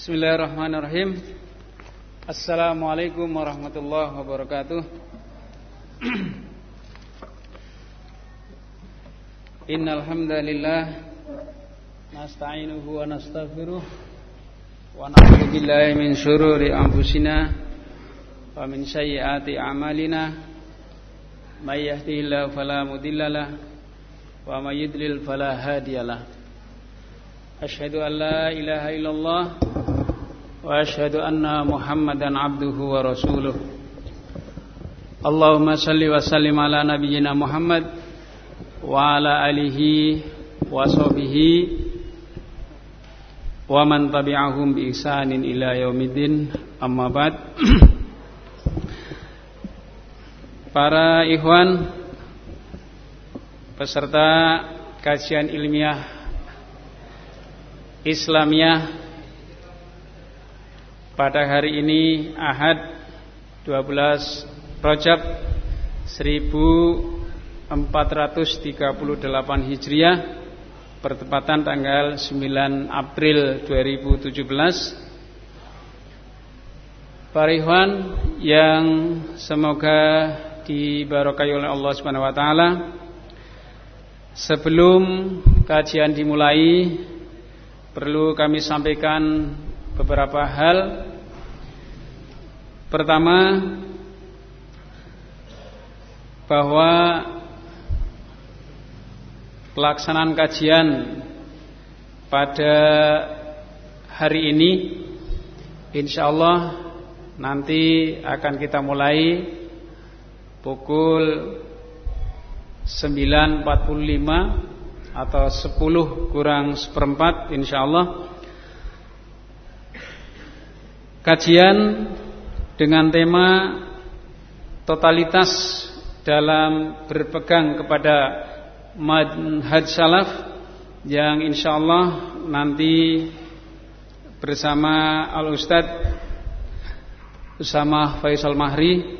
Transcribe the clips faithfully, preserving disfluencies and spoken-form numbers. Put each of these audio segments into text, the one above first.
Bismillahirrahmanirrahim. Assalamualaikum warahmatullahi wabarakatuh. Innal hamdalillah nasta'inuhu wa nastaghfiruh wa na'udzu billahi min syururi anfusina wa min sayyiati a'malina. May yahdihillahu fala mudhillalah wa may yudlil fala hadiyalah. Asyhadu an la ilaha illallah wa asyhadu anna Muhammadan abduhu wa rasuluh. Allahumma salli wa sallim ala nabiyyina Muhammad wa ala alihi wa sahbihi wa man tabi'ahum bi ihsanin ila yaumiddin. Amma ba'd. Para ikhwan peserta kajian ilmiah Islamiyah pada hari ini Ahad dua belas Rajab seribu empat ratus tiga puluh delapan Hijriah, bertepatan tanggal sembilan April dua ribu tujuh belas. Para ikhwan yang semoga diberkahi oleh Allah Subhanahu wa taala, sebelum kajian dimulai perlu kami sampaikan beberapa hal. Pertama, bahwa pelaksanaan kajian pada hari ini insyaallah nanti akan kita mulai pukul sembilan empat puluh lima atau sepuluh kurang seperempat insyaallah. Kajian dengan tema totalitas dalam berpegang kepada manhaj salaf, yang insyaallah nanti bersama Al-Ustadz Usama Faisal Mahri.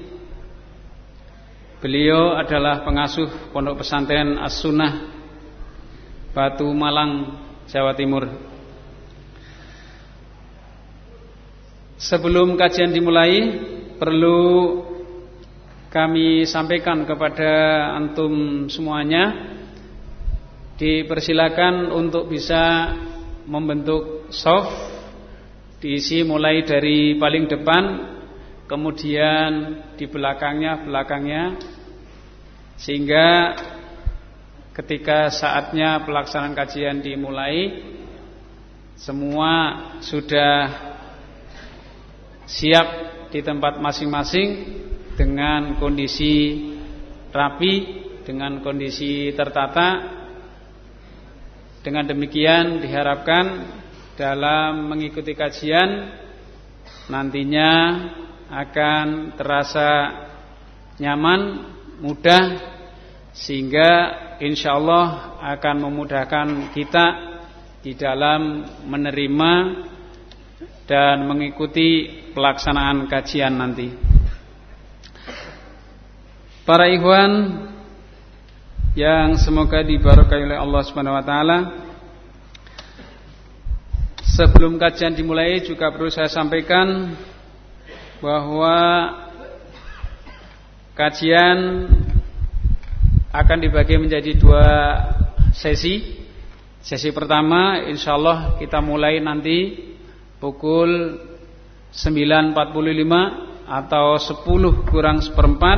Beliau adalah pengasuh Pondok Pesantren As-Sunnah Batu Malang, Jawa Timur. Sebelum kajian dimulai, perlu kami sampaikan kepada antum semuanya, dipersilakan untuk bisa membentuk shaf, diisi mulai dari paling depan, kemudian di belakangnya belakangnya, sehingga ketika saatnya pelaksanaan kajian dimulai, semua sudah siap di tempat masing-masing dengan kondisi rapi, dengan kondisi tertata. Dengan demikian diharapkan dalam mengikuti kajian nantinya akan terasa nyaman, mudah, sehingga insyaallah akan memudahkan kita di dalam menerima dan mengikuti pelaksanaan kajian nanti. Para ikhwan yang semoga diberkahi oleh Allah Subhanahu wa taala, sebelum kajian dimulai juga perlu saya sampaikan bahwa kajian akan dibagi menjadi dua sesi. Sesi pertama insyaallah kita mulai nanti pukul sembilan empat puluh lima atau sepuluh kurang seperempat,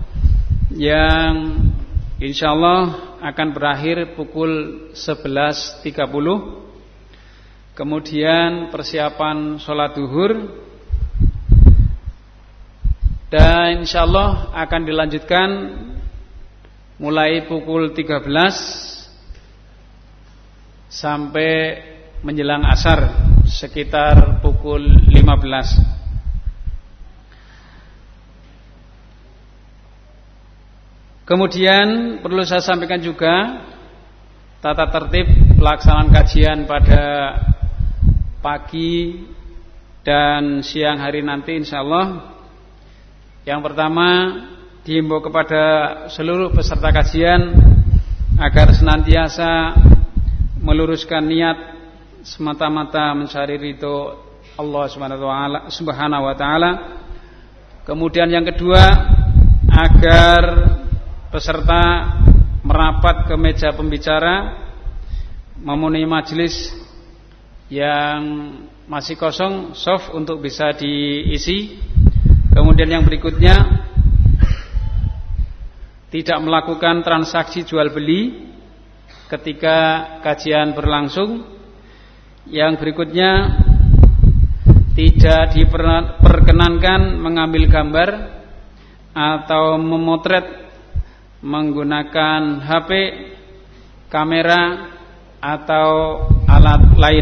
yang insyaallah akan berakhir pukul sebelas tiga puluh. Kemudian persiapan sholat duhur, dan insyaallah akan dilanjutkan mulai pukul tiga belas sampai menjelang asar sekitar pukul lima belas. Kemudian perlu saya sampaikan juga tata tertib pelaksanaan kajian pada pagi dan siang hari nanti insyaallah. Yang pertama, dihimbau kepada seluruh peserta kajian agar senantiasa meluruskan niat semata-mata mencari ridho Allah Subhanahu wa taala. Kemudian yang kedua, agar peserta merapat ke meja pembicara, memenuhi majelis yang masih kosong, soft untuk bisa diisi. Kemudian yang berikutnya, tidak melakukan transaksi jual beli ketika kajian berlangsung. Yang berikutnya, tidak diperkenankan mengambil gambar atau memotret menggunakan H P, kamera atau alat lain.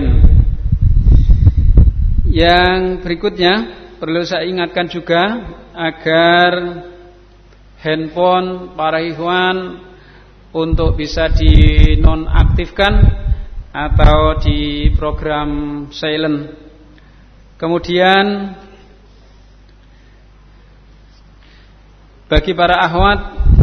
Yang berikutnya, perlu saya ingatkan juga agar handphone para ikhwan untuk bisa dinonaktifkan atau di program silent. Kemudian bagi para akhwat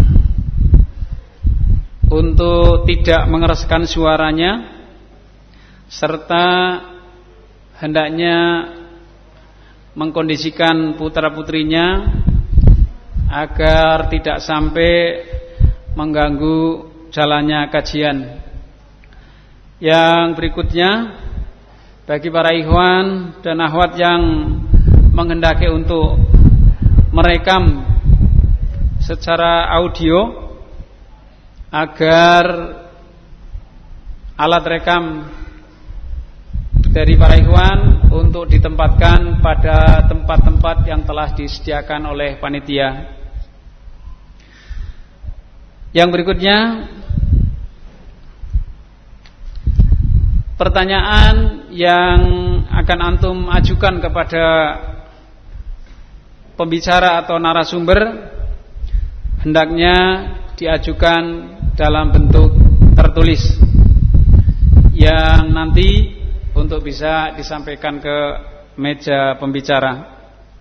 untuk tidak mengeraskan suaranya, serta hendaknya mengkondisikan putra-putrinya agar tidak sampai mengganggu jalannya kajian. Yang berikutnya, bagi para ikhwan dan akhwat yang menghendaki untuk merekam secara audio, agar alat rekam dari para ikhwan untuk ditempatkan pada tempat-tempat yang telah disediakan oleh panitia. Yang berikutnya, pertanyaan yang akan antum ajukan kepada pembicara atau narasumber hendaknya diajukan dalam bentuk tertulis yang nanti untuk bisa disampaikan ke meja pembicara.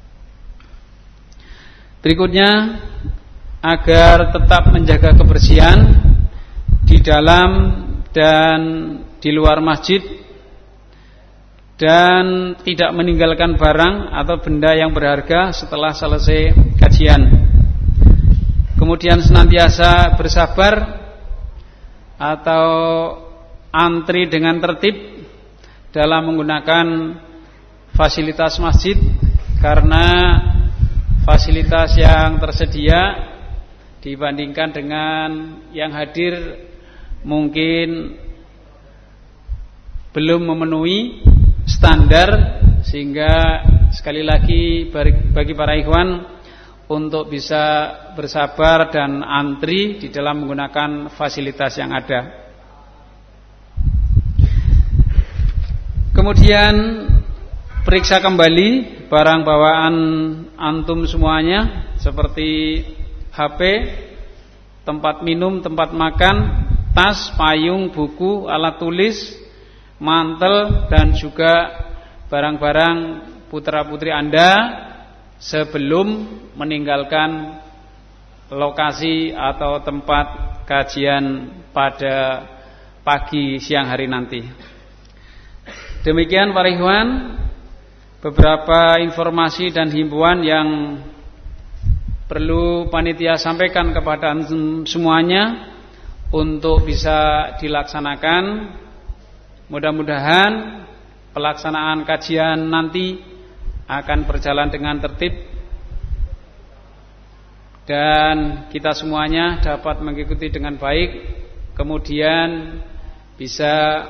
Berikutnya, agar tetap menjaga kebersihan di dalam dan di luar masjid, dan tidak meninggalkan barang atau benda yang berharga setelah selesai kajian. Kemudian senantiasa bersabar atau antri dengan tertib dalam menggunakan fasilitas masjid, karena fasilitas yang tersedia dibandingkan dengan yang hadir mungkin belum memenuhi standar, sehingga sekali lagi bagi para ikhwan untuk bisa bersabar dan antri di dalam menggunakan fasilitas yang ada. Kemudian periksa kembali barang bawaan antum semuanya, seperti H P, tempat minum, tempat makan, tas, payung, buku, alat tulis, mantel, dan juga barang-barang putra-putri Anda sebelum meninggalkan lokasi atau tempat kajian pada pagi siang hari nanti. Demikian para ikhwan, beberapa informasi dan himbauan yang perlu panitia sampaikan kepada semuanya untuk bisa dilaksanakan. Mudah-mudahan pelaksanaan kajian nanti akan berjalan dengan tertib dan kita semuanya dapat mengikuti dengan baik, kemudian bisa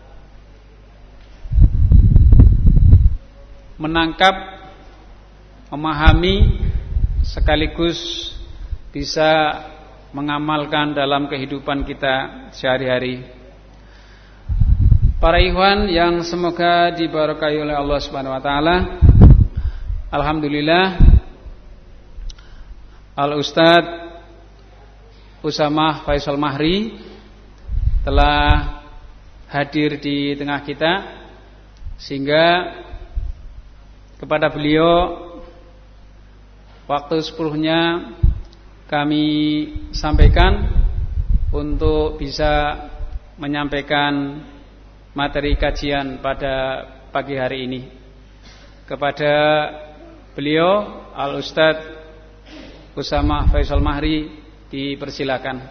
menangkap, memahami, sekaligus bisa mengamalkan dalam kehidupan kita sehari-hari. Para ikhwan yang semoga diberkahi oleh Allah Subhanahu wa taala, alhamdulillah Al-Ustadz Usamah Faisal Mahri telah hadir di tengah kita, sehingga kepada beliau waktu sepenuhnya kami sampaikan untuk bisa menyampaikan materi kajian pada pagi hari ini. kepada beliau Al-Ustadz Usamah Faisal Mahri, dipersilakan.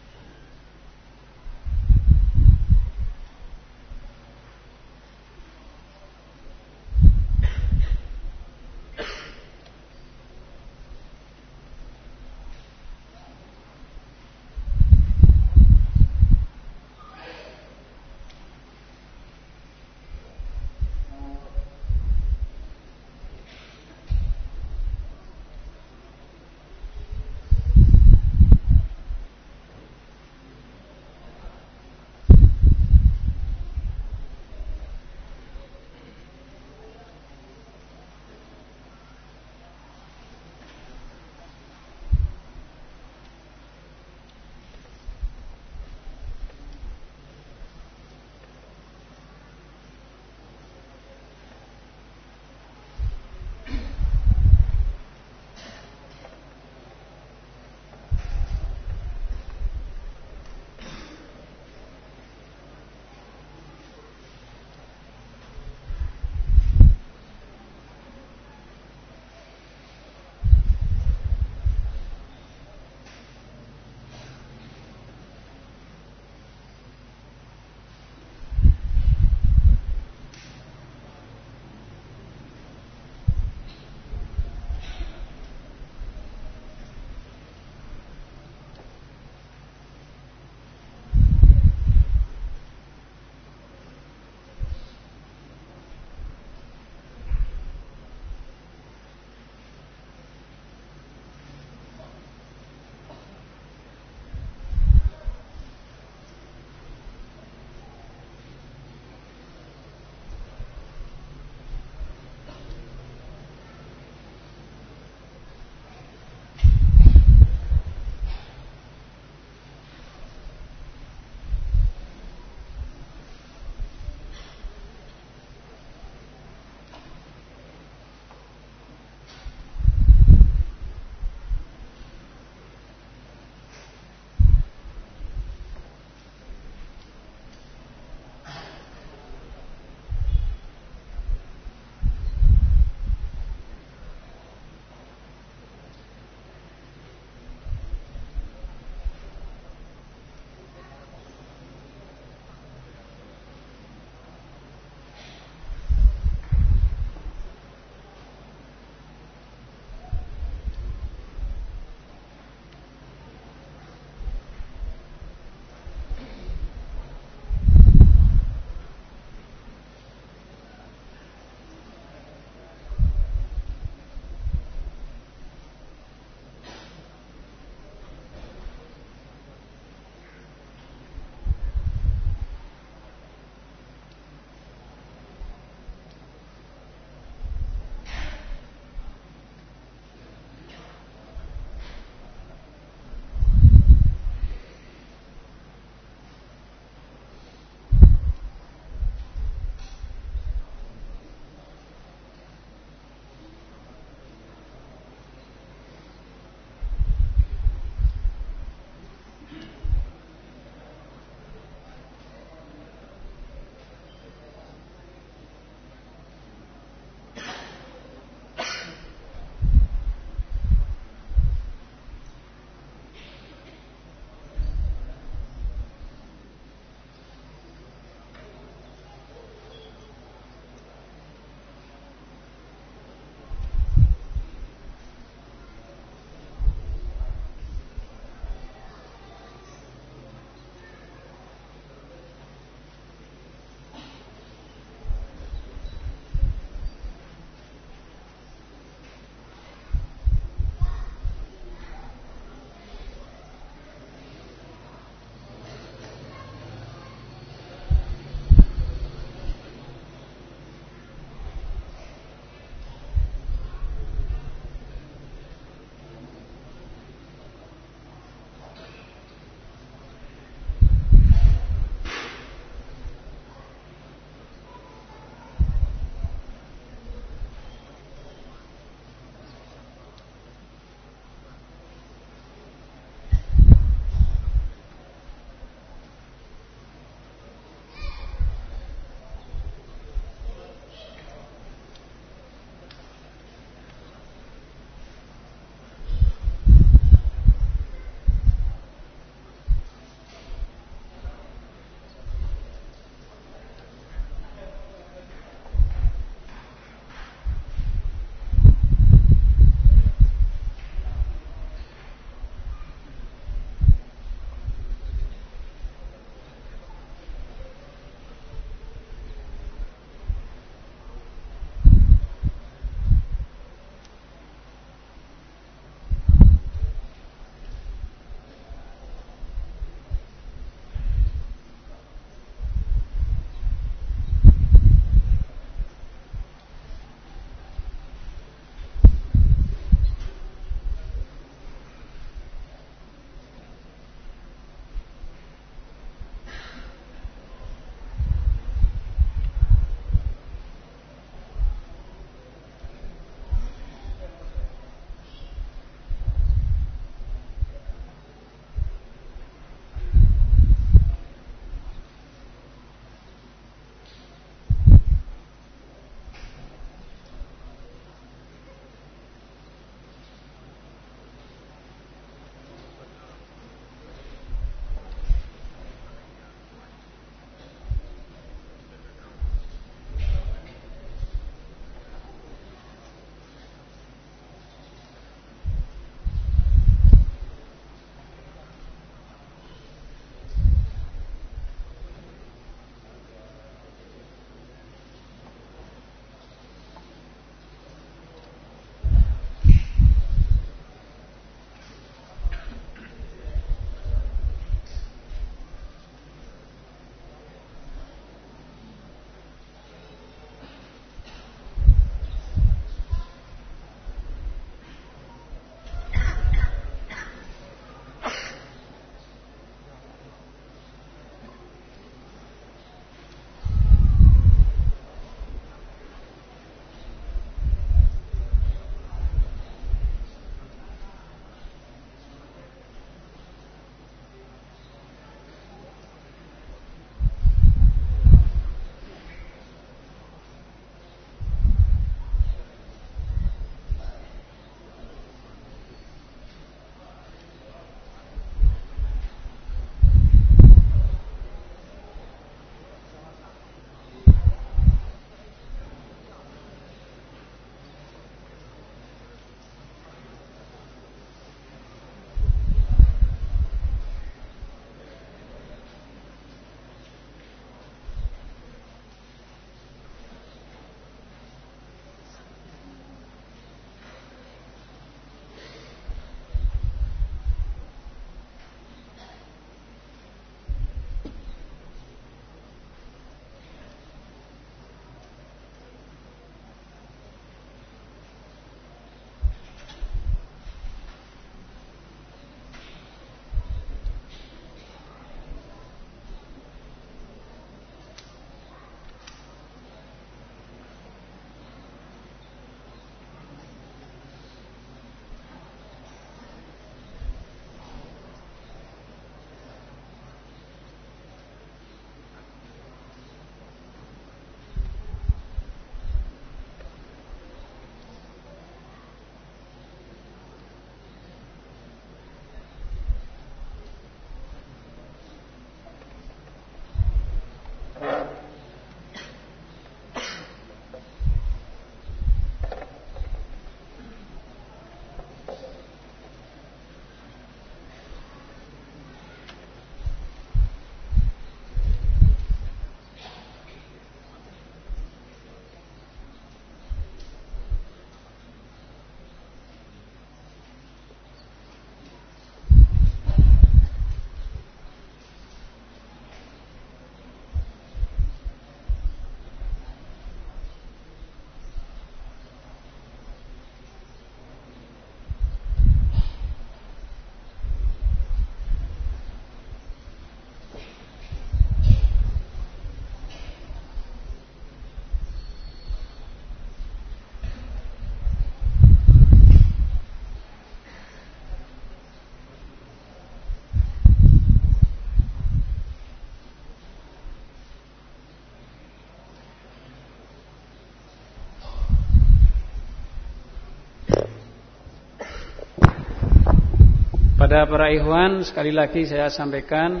Kepada para ikhwan, sekali lagi saya sampaikan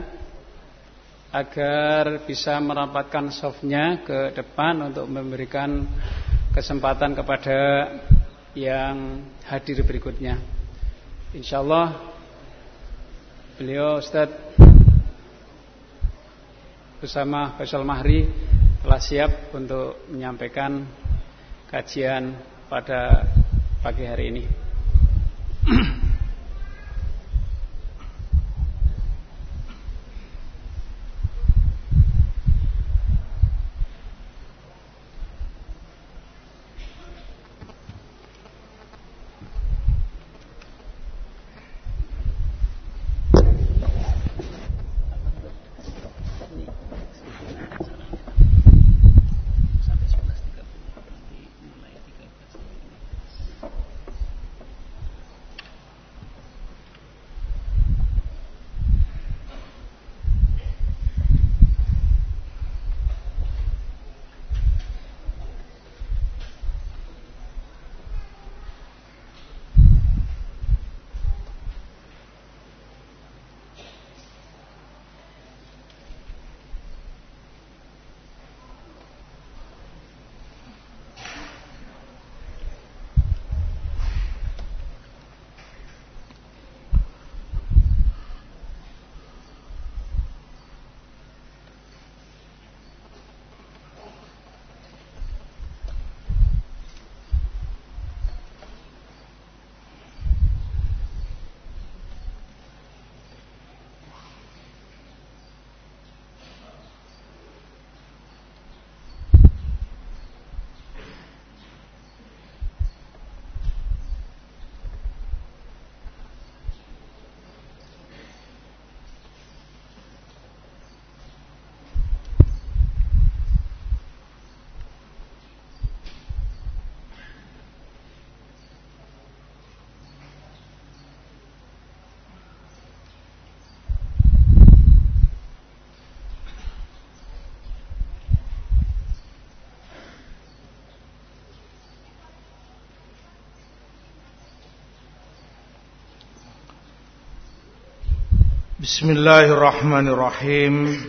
agar bisa merapatkan softnya ke depan untuk memberikan kesempatan kepada yang hadir berikutnya. Insyaallah beliau Ustaz bersama Faisal Mahri telah siap untuk menyampaikan kajian pada pagi hari ini. Bismillahirrahmanirrahim.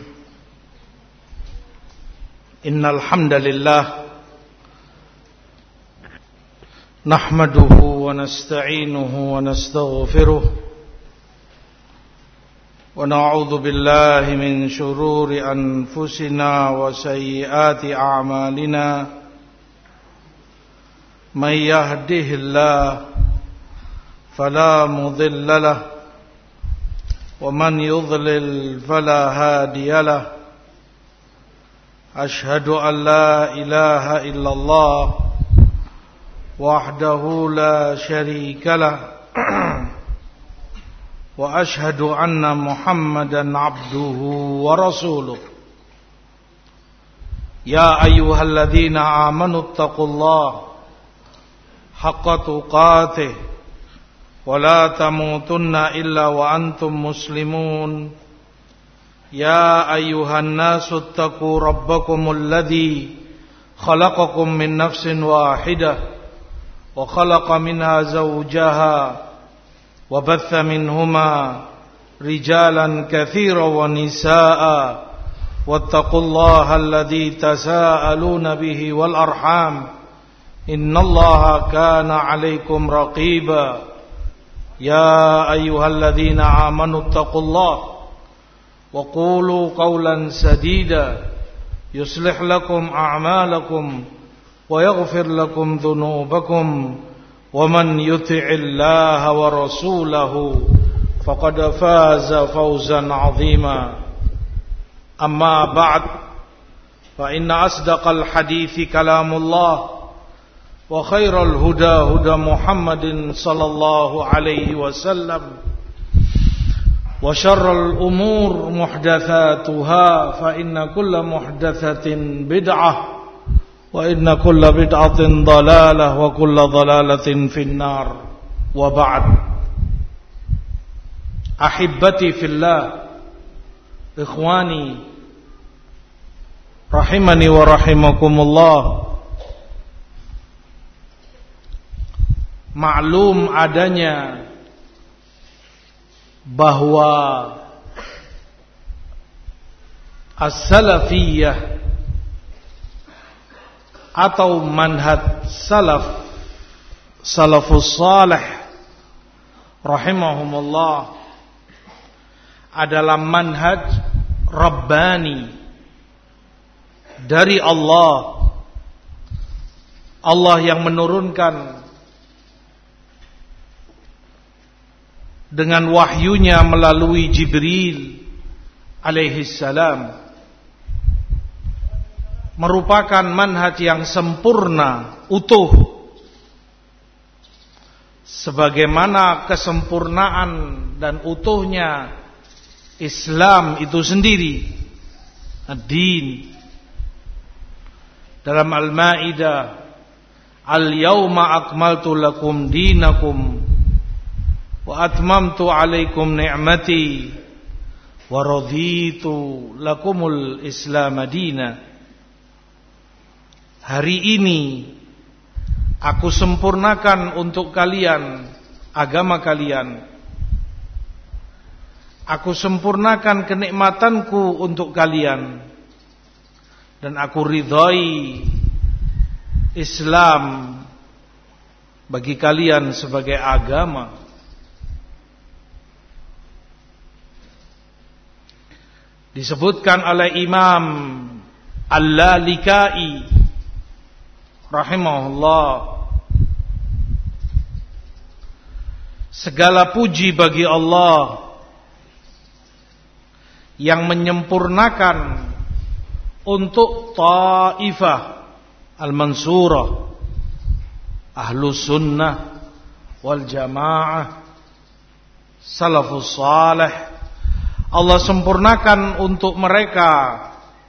Innal hamdalillah nahmaduhu wa nasta'inuhu wa nastaghfiruh wa na'udzu billahi min shururi anfusina wa sayyiati a'malina. May yahdihillahu fala mudilla lahu ومن يضلل فلا هادي له أشهد أن لا إله إلا الله وحده لا شريك له وأشهد أن محمدا عبده ورسوله يا أيها الذين آمنوا اتقوا الله حق تقاته ولا تموتن إلا وأنتم مسلمون يا أيها الناس اتقوا ربكم الذي خلقكم من نفس واحدة وخلق منها زوجها وبث منهما رجالا كثيرا ونساء واتقوا الله الذي تساءلون به والأرحام إن الله كان عليكم رقيبا يا أيها الذين آمنوا اتقوا الله وقولوا قولا سديدا يصلح لكم أعمالكم ويغفر لكم ذنوبكم ومن يطع الله ورسوله فقد فاز فوزا عظيما أما بعد فإن أصدق الحديث كلام الله وخير الهدى هدى محمد صلى الله عليه وسلم وشر الأمور محدثاتها فإن كل محدثة بدعة وإن كل بدعة ضلالة وكل ضلالة في النار وبعد أحبتي في الله إخواني رحمني ورحمكم الله. Maklum adanya bahwa as-salafiyah atau manhaj salaf salafus salih rahimahumullah adalah manhaj rabbani dari Allah. Allah yang menurunkan dengan wahyunya melalui Jibril alaihi salam, merupakan manhaj yang sempurna, utuh, sebagaimana kesempurnaan dan utuhnya Islam itu sendiri. Ad-din dalam Al-Maidah, al-yawma akmaltu lakum dinakum wa atmamtu alaikum ni'mati wa raditu lakumul Islam madina. Hari ini aku sempurnakan untuk kalian agama kalian. Aku sempurnakan kenikmatanku untuk kalian, dan aku ridhai Islam bagi kalian sebagai agama. Disebutkan oleh Imam Al-Lalikai rahimahullah, segala puji bagi Allah yang menyempurnakan untuk Taifah Al-Mansurah, Ahlus Sunnah wal Jamaah, Salafus Salih. Allah sempurnakan untuk mereka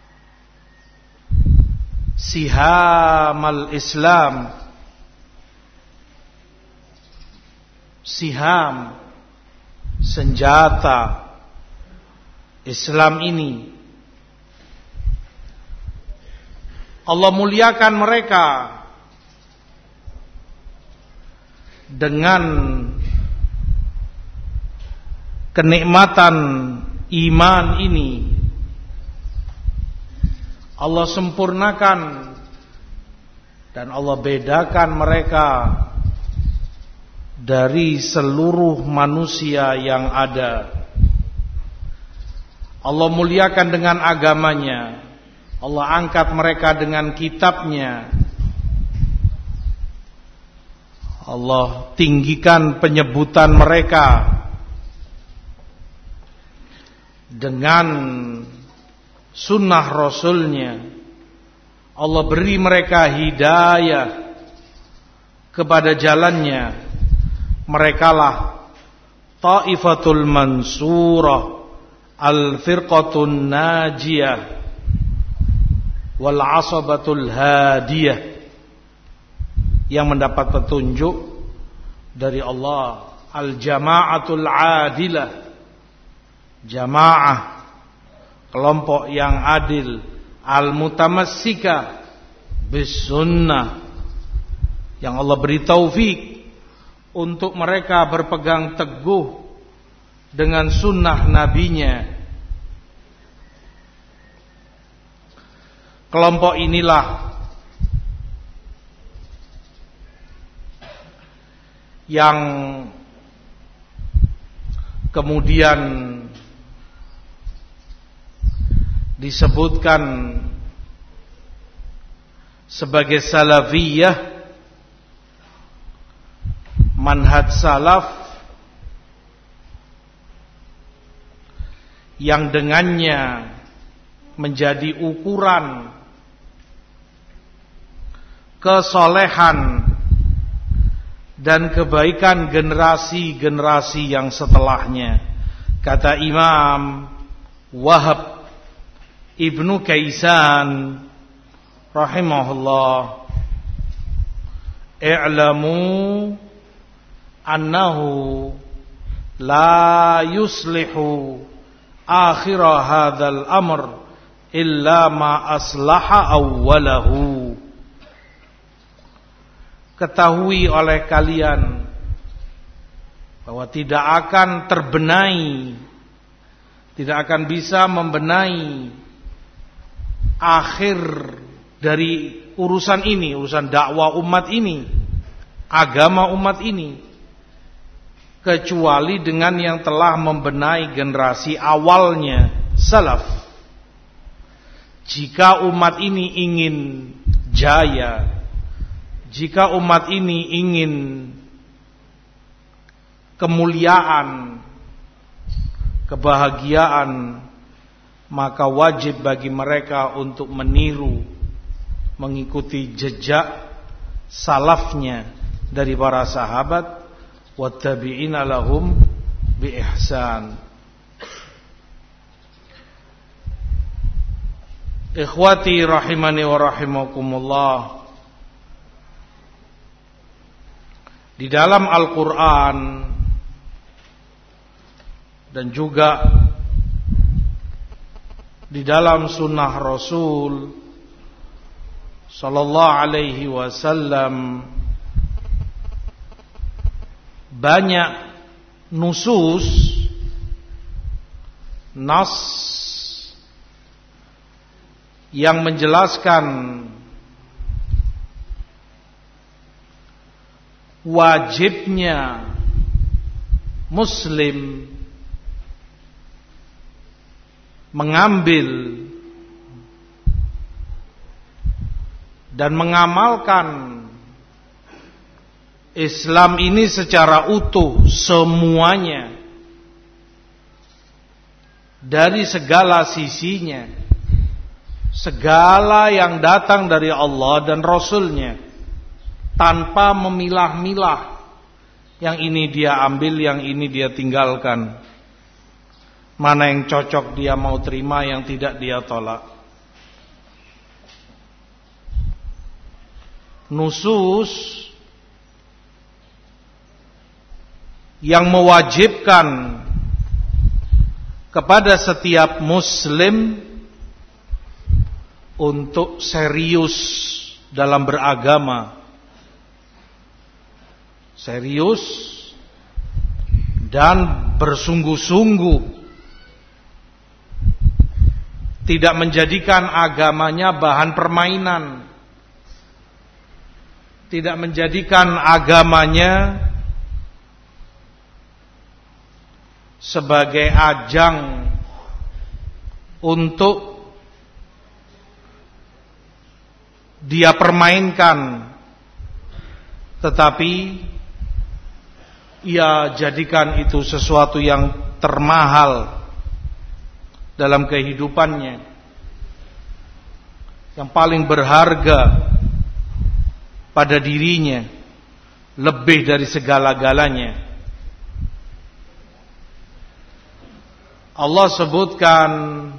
sihamal Islam, siham, senjata Islam ini. Allah muliakan mereka dengan kenikmatan iman ini. Allah sempurnakan dan Allah bedakan mereka dari seluruh manusia yang ada. Allah muliakan dengan agamanya. Allah angkat mereka dengan kitabnya. Allah tinggikan penyebutan mereka dengan sunnah Rasulnya. Allah beri mereka hidayah kepada jalannya. Merekalah Taifatul Mansurah, Al-Firqatun Najiyah, Wal Asabatul Hadiyah, yang mendapat petunjuk dari Allah. Al-Jama'atul Adilah, jamaah, kelompok yang adil. Al-Mutamassika bis Sunnah, yang Allah beri taufik untuk mereka berpegang teguh dengan sunnah nabinya. Kelompok inilah yang kemudian disebutkan sebagai salafiyah, manhaj salaf, yang dengannya menjadi ukuran kesolehan dan kebaikan generasi-generasi yang setelahnya. Kata Imam Wahab Ibnu Kaisan rahimahullah, i'lamu annahu la yuslihu akhir hadzal amr illa ma aslaha awwalahu. Ketahui oleh kalian bahwa tidak akan terbenahi, tidak akan bisa membenahi akhir dari urusan ini, urusan dakwah umat ini, agama umat ini, kecuali dengan yang telah membenahi generasi awalnya, salaf. Jika umat ini ingin jaya, jika umat ini ingin kemuliaan, kebahagiaan, maka wajib bagi mereka untuk meniru, mengikuti jejak salafnya dari para sahabat, wattabi'ina lahum bi ihsan. Ikhwati rahimani wa rahimakumullah, di dalam Al-Quran dan juga di dalam sunnah Rasul sallallahu alaihi wasallam banyak nusus, nas yang menjelaskan wajibnya Muslim mengambil dan mengamalkan Islam ini secara utuh semuanya, dari segala sisinya, segala yang datang dari Allah dan Rasulnya, tanpa memilah-milah, yang ini dia ambil, yang ini dia tinggalkan, mana yang cocok dia mau terima, yang tidak dia tolak. Nusus yang mewajibkan kepada setiap Muslim untuk serius dalam beragama, serius dan bersungguh-sungguh, tidak menjadikan agamanya bahan permainan, tidak menjadikan agamanya sebagai ajang untuk dia permainkan, tetapi ia jadikan itu sesuatu yang termahal dalam kehidupannya, yang paling berharga pada dirinya, lebih dari segala-galanya. Allah sebutkan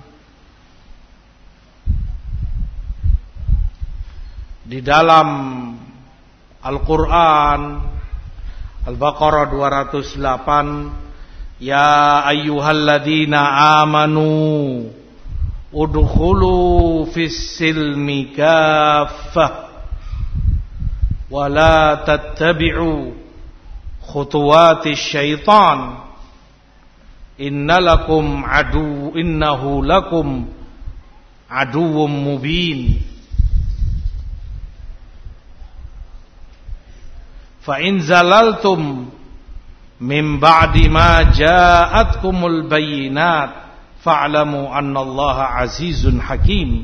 di dalam Al-Quran, Al-Baqarah dua ratus delapan, ya ayyuhalladzina amanu udkhulu fis silmi kaffah wa la tattabi'u khutuwatis syaitan innalakum adu innahu lakum aduwwum mubin fa in zalaltum min ba'di ma ja'atkumul bayyinat fa'lamu annallaha azizun hakim.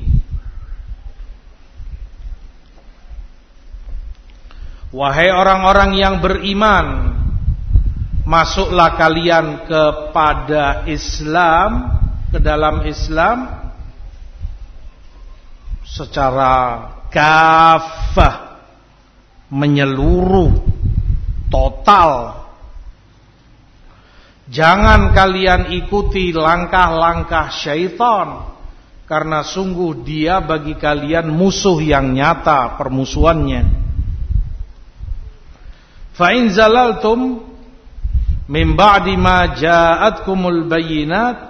Wahai orang-orang yang beriman, masuklah kalian kepada Islam, ke dalam Islam secara kafah, menyeluruh, total. Jangan kalian ikuti langkah-langkah syaitan, karena sungguh dia bagi kalian musuh yang nyata permusuhannya. Fa in zalaltum min ba'di ma ja'atkumul bayyinat,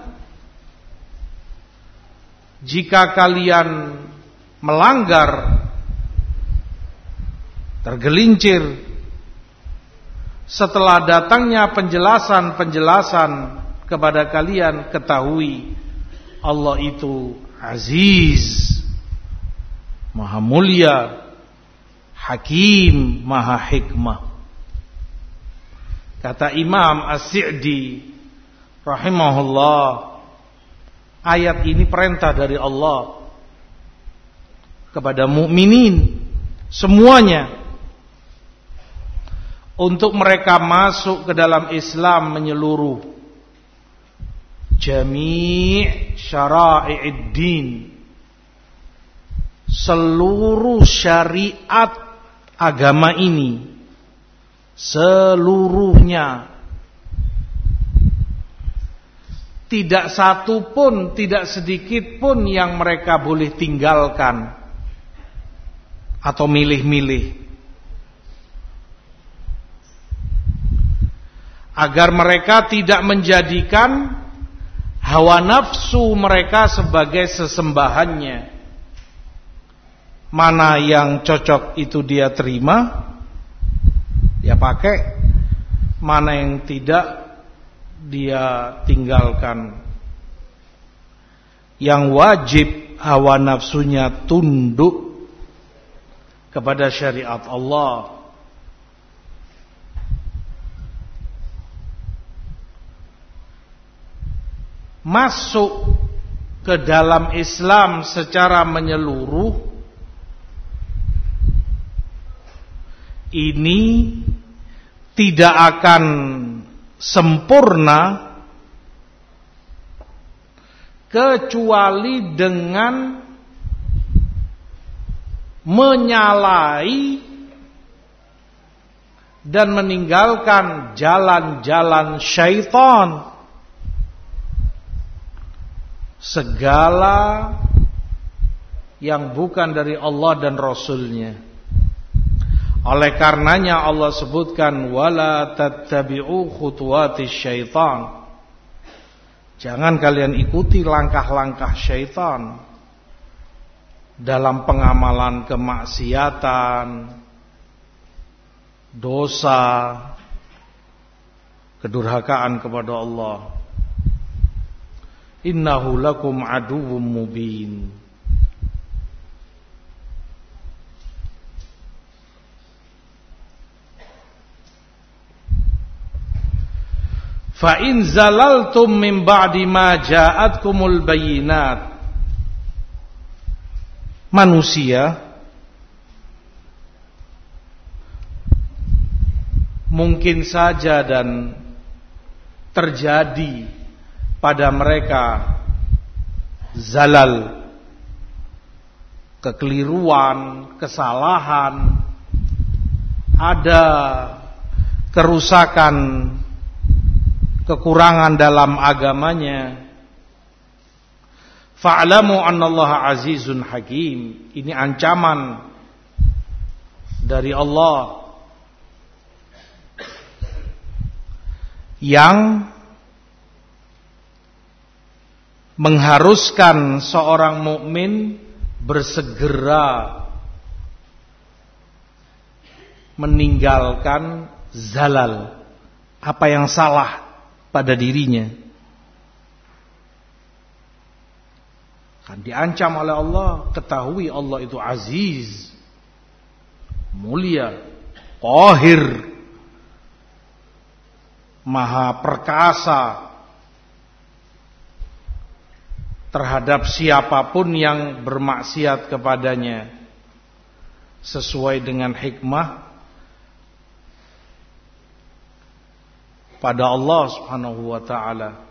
jika kalian melanggar, tergelincir setelah datangnya penjelasan-penjelasan kepada kalian, ketahui Allah itu Aziz, Maha Mulia, Hakim, Maha Hikmah. Kata Imam As-Sa'di rahimahullah, ayat ini perintah dari Allah kepada mukminin semuanya untuk mereka masuk ke dalam Islam menyeluruh. Jami' syara'i'id din, seluruh syariat agama ini, seluruhnya. Tidak satu pun, tidak sedikit pun yang mereka boleh tinggalkan atau milih-milih, agar mereka tidak menjadikan hawa nafsu mereka sebagai sesembahannya. Mana yang cocok itu dia terima, dia pakai. Mana yang tidak, dia tinggalkan. Yang wajib hawa nafsunya tunduk kepada syariat Allah. Masuk ke dalam Islam secara menyeluruh ini tidak akan sempurna kecuali dengan menyalahi dan meninggalkan jalan-jalan syaitan, segala yang bukan dari Allah dan Rasulnya. Oleh karenanya Allah sebutkan wala tattabi'u khutuwatis syaitan. Jangan kalian ikuti langkah-langkah syaitan dalam pengamalan kemaksiatan, dosa, kedurhakaan kepada Allah. Innahu lakum aduwwum mubin. Fa in zalaltum min ba'di ma ja'atkumul bayyinat. Manusia mungkin saja dan terjadi pada mereka zalal, kekeliruan, kesalahan, ada kerusakan, kekurangan dalam agamanya. Fa'lamu annallaha azizun hakim. Ini ancaman dari Allah yang mengharuskan seorang mukmin bersegera meninggalkan zalal, apa yang salah pada dirinya. Kan diancam oleh Allah. Ketahui Allah itu aziz, mulia, qahir, maha perkasa terhadap siapapun yang bermaksiat kepadanya sesuai dengan hikmah pada Allah Subhanahu wa ta'ala.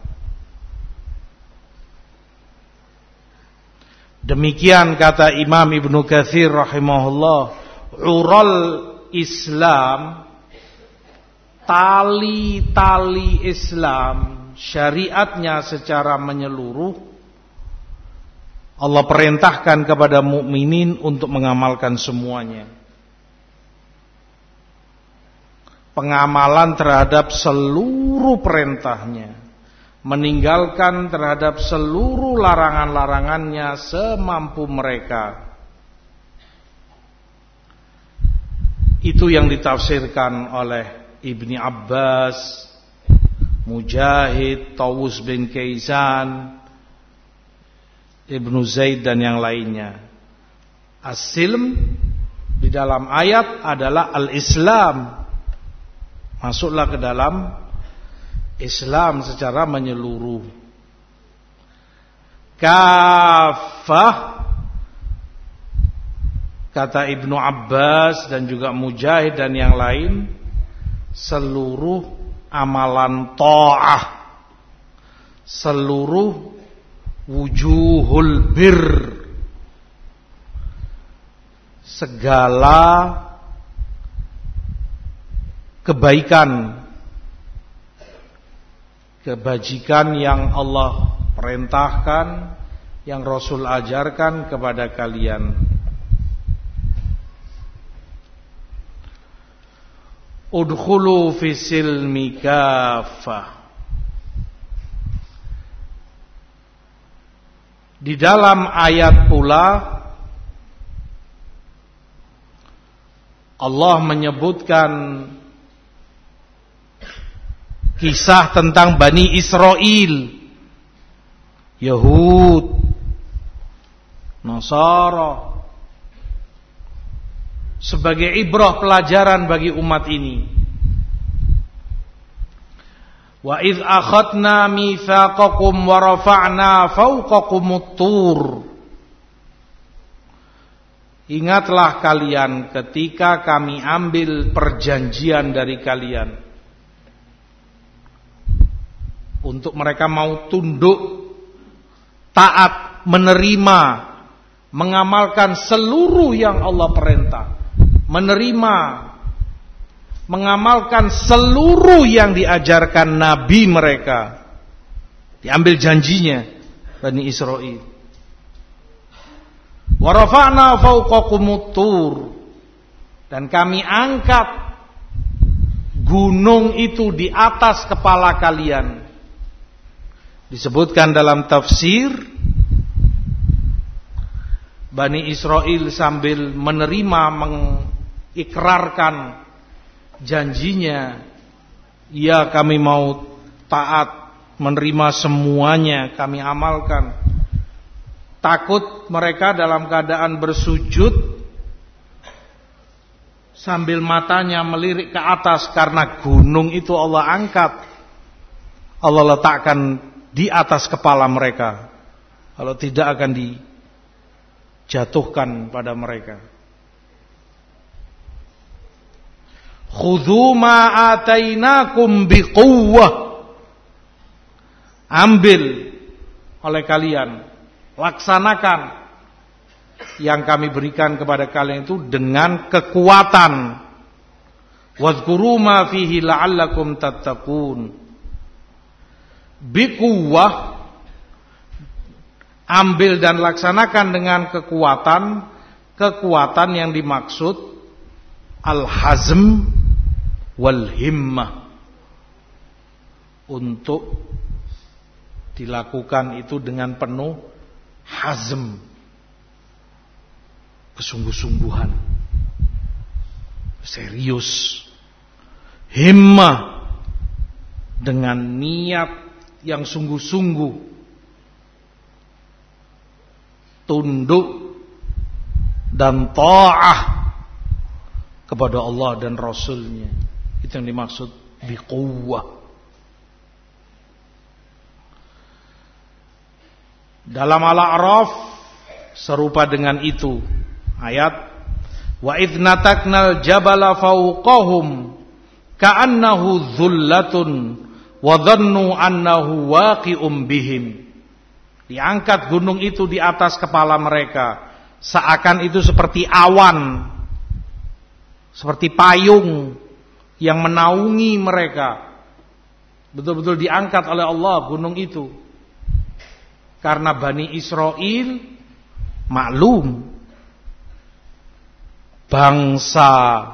Demikian kata Imam Ibnu Katsir rahimahullah, ural Islam, tali-tali Islam, syariatnya secara menyeluruh, Allah perintahkan kepada mukminin untuk mengamalkan semuanya. Pengamalan terhadap seluruh perintahnya, meninggalkan terhadap seluruh larangan-larangannya semampu mereka. Itu yang ditafsirkan oleh Ibni Abbas, Mujahid, Tawus bin Kaisan, Ibnu Zaid dan yang lainnya. As-silm di dalam ayat adalah al-Islam. Masuklah ke dalam Islam secara menyeluruh. Kafah, kata Ibnu Abbas dan juga Mujahid dan yang lain, seluruh amalan ta'ah, seluruh wujuhul bir, segala kebaikan, kebajikan yang Allah perintahkan, yang Rasul ajarkan kepada kalian. Udkhulu fi silmi kaffah. Di dalam ayat pula Allah menyebutkan kisah tentang Bani Israel, Yahud, Nasara, sebagai ibrah pelajaran bagi umat ini. Wa idz akhadna mitsaqakum wa rafa'na fawqakumut tur. Ingatlah kalian ketika kami ambil perjanjian dari kalian untuk mereka mau tunduk, taat, menerima, mengamalkan seluruh yang Allah perintah, menerima, mengamalkan seluruh yang diajarkan Nabi mereka. Diambil janjinya Bani Israel. Wa rafa'na fawqakumut tur, dan kami angkat gunung itu di atas kepala kalian. Disebutkan dalam tafsir, Bani Israel sambil menerima, mengikrarkan janjinya, ya kami mau taat, menerima semuanya, kami amalkan. Takut mereka dalam keadaan bersujud sambil matanya melirik ke atas, karena gunung itu Allah angkat, Allah letakkan di atas kepala mereka. Kalau tidak akan dijatuhkan pada mereka. Khudhu ma atainakum biquwwah. Ambil oleh kalian, laksanakan yang kami berikan kepada kalian itu dengan kekuatan. Wadhkuru ma fihi la'allakum tattaqun. Biquwwah, ambil dan laksanakan dengan kekuatan. Kekuatan yang dimaksud al-hazm wal himmah, untuk dilakukan itu dengan penuh hazm, kesungguh-sungguhan, serius. Himmah, dengan niat yang sungguh-sungguh, tunduk dan ta'ah kepada Allah dan Rasulnya. Itu yang dimaksud biquwwah. Dalam Al-A'raf serupa dengan itu ayat, wa idz nataknal jabala fawqahum ka'annahu dhullatun wa dhannu annahu waqi'um bihim. Diangkat gunung itu di atas kepala mereka, seakan itu seperti awan, seperti payung yang menaungi mereka. Betul-betul diangkat oleh Allah gunung itu. Karena Bani Israel maklum, bangsa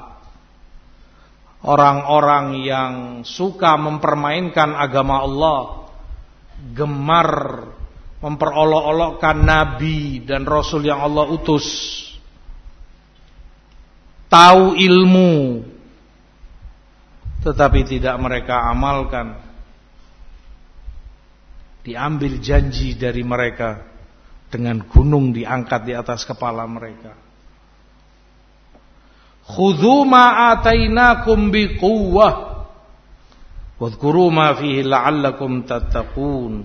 orang-orang yang suka mempermainkan agama Allah, gemar memperolok-olokkan Nabi dan Rasul yang Allah utus, tahu ilmu, tetapi tidak mereka amalkan. Diambil janji dari mereka dengan gunung diangkat di atas kepala mereka. Khudhu ma atainakum biquwwah wadhkuru ma fihi la'allakum tattaqun.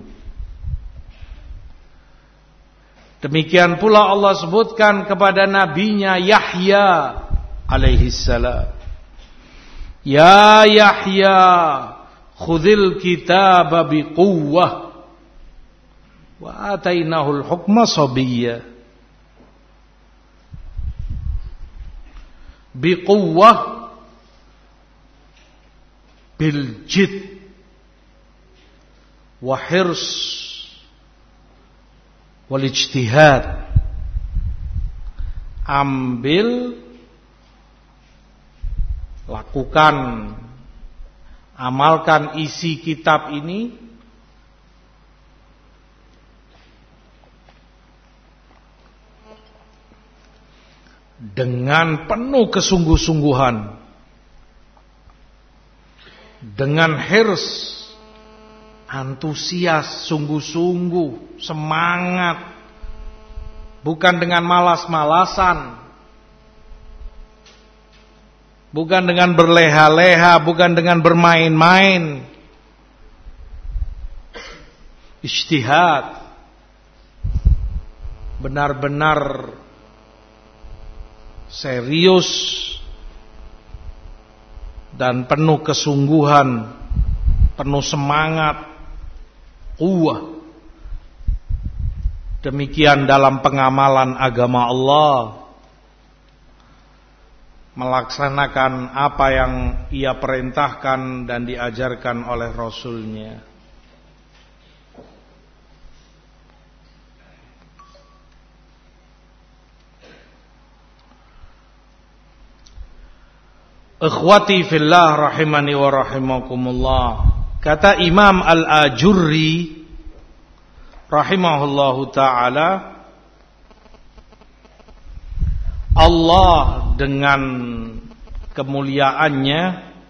Demikian pula Allah sebutkan kepada nabinya Yahya alaihi salam, ya Yahya khudhil kitaba biquwwah wa atainahul hukma sabiyya. Biquwwah bil jid wa hirs wal ijtihad. Ambil, lakukan, amalkan isi kitab ini dengan penuh kesungguh-sungguhan, dengan hirs, antusias, sungguh-sungguh, semangat, bukan dengan malas-malasan, bukan dengan berleha-leha, bukan dengan bermain-main. Ijtihad, benar-benar serius dan penuh kesungguhan, penuh semangat, quwwah. Demikian dalam pengamalan agama Allah, melaksanakan apa yang Ia perintahkan dan diajarkan oleh Rasul-Nya. Ikhwati fillah rahimani wa rahimakumullah. Kata Imam Al-Ajurri rahimahullahu ta'ala, Allah dengan kemuliaannya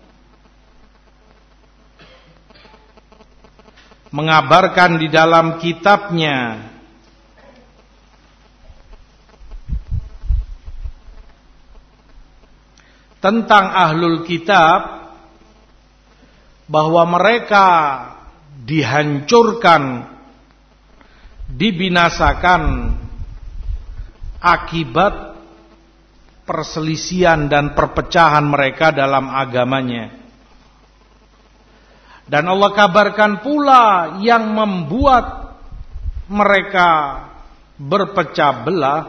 mengabarkan di dalam kitabnya tentang ahlul kitab, bahwa mereka dihancurkan, dibinasakan akibat perselisihan dan perpecahan mereka dalam agamanya. Dan Allah kabarkan pula yang membuat mereka berpecah belah,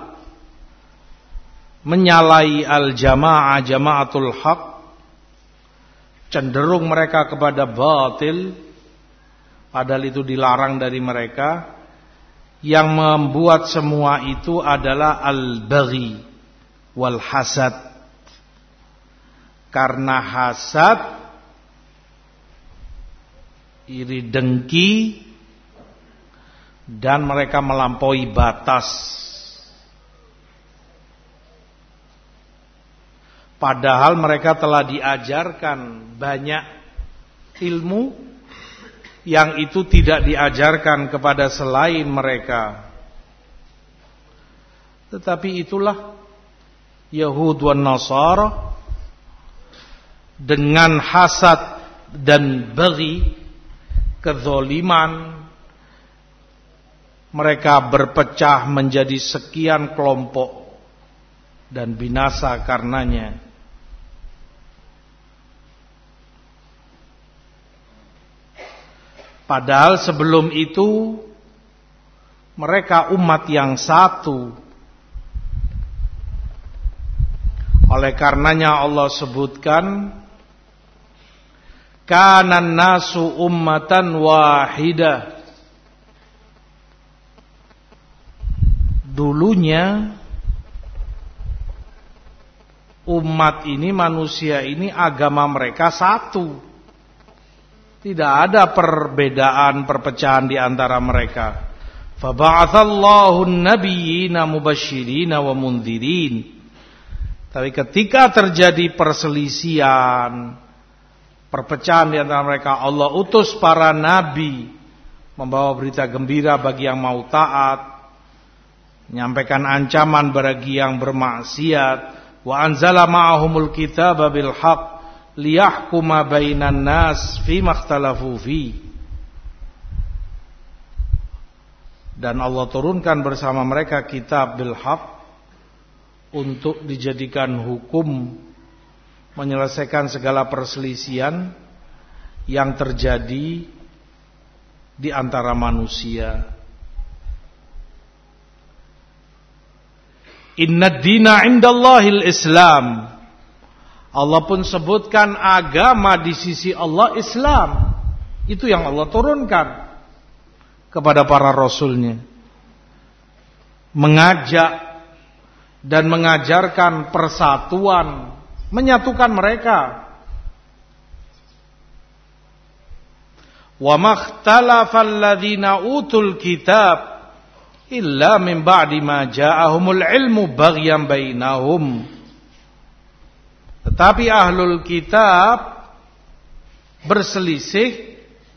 menyalahi al-jamaah, jamaatul haq, cenderung mereka kepada batil, padahal itu dilarang dari mereka. Yang membuat semua itu adalah al-baghi wal hasad. Karena hasad, iri dengki, dan mereka melampaui batas. Padahal mereka telah diajarkan banyak ilmu yang itu tidak diajarkan kepada selain mereka. Tetapi itulah Yahud wan Nasara dengan hasad dan baghi, kezaliman, mereka berpecah menjadi sekian kelompok dan binasa karenanya. Padahal sebelum itu mereka umat yang satu. Oleh karenanya Allah sebutkan, kanan nasu ummatan wahidah. Dulunya umat ini, manusia ini, agama mereka satu. Tidak ada perbedaan, perpecahan di antara mereka. Faba'athallahu an-nabiyyina mubasysyirina wa mundhirin. Tapi ketika terjadi perselisihan, perpecahan di antara mereka. Allah utus para nabi membawa berita gembira bagi yang mau taat, menyampaikan ancaman bagi yang bermaksiat. Wa anzala ma'ahumul kitaba bil haqq liyahkuma bainan nas fima ikhtalafu fi. Dan Allah turunkan bersama mereka kitab bil haqq untuk dijadikan hukum, menyelesaikan segala perselisihan yang terjadi di antara manusia. Inna dina indallahil Islam. Allah pun sebutkan agama di sisi Allah Islam. Itu yang Allah turunkan kepada para rasulnya, mengajak dan mengajarkan persatuan, menyatukan mereka. Wa makhtalafal ladzina utul kitab illa min ba'di ma ja'ahumul ilmu baghyan bainahum. Tetapi ahlul kitab berselisih,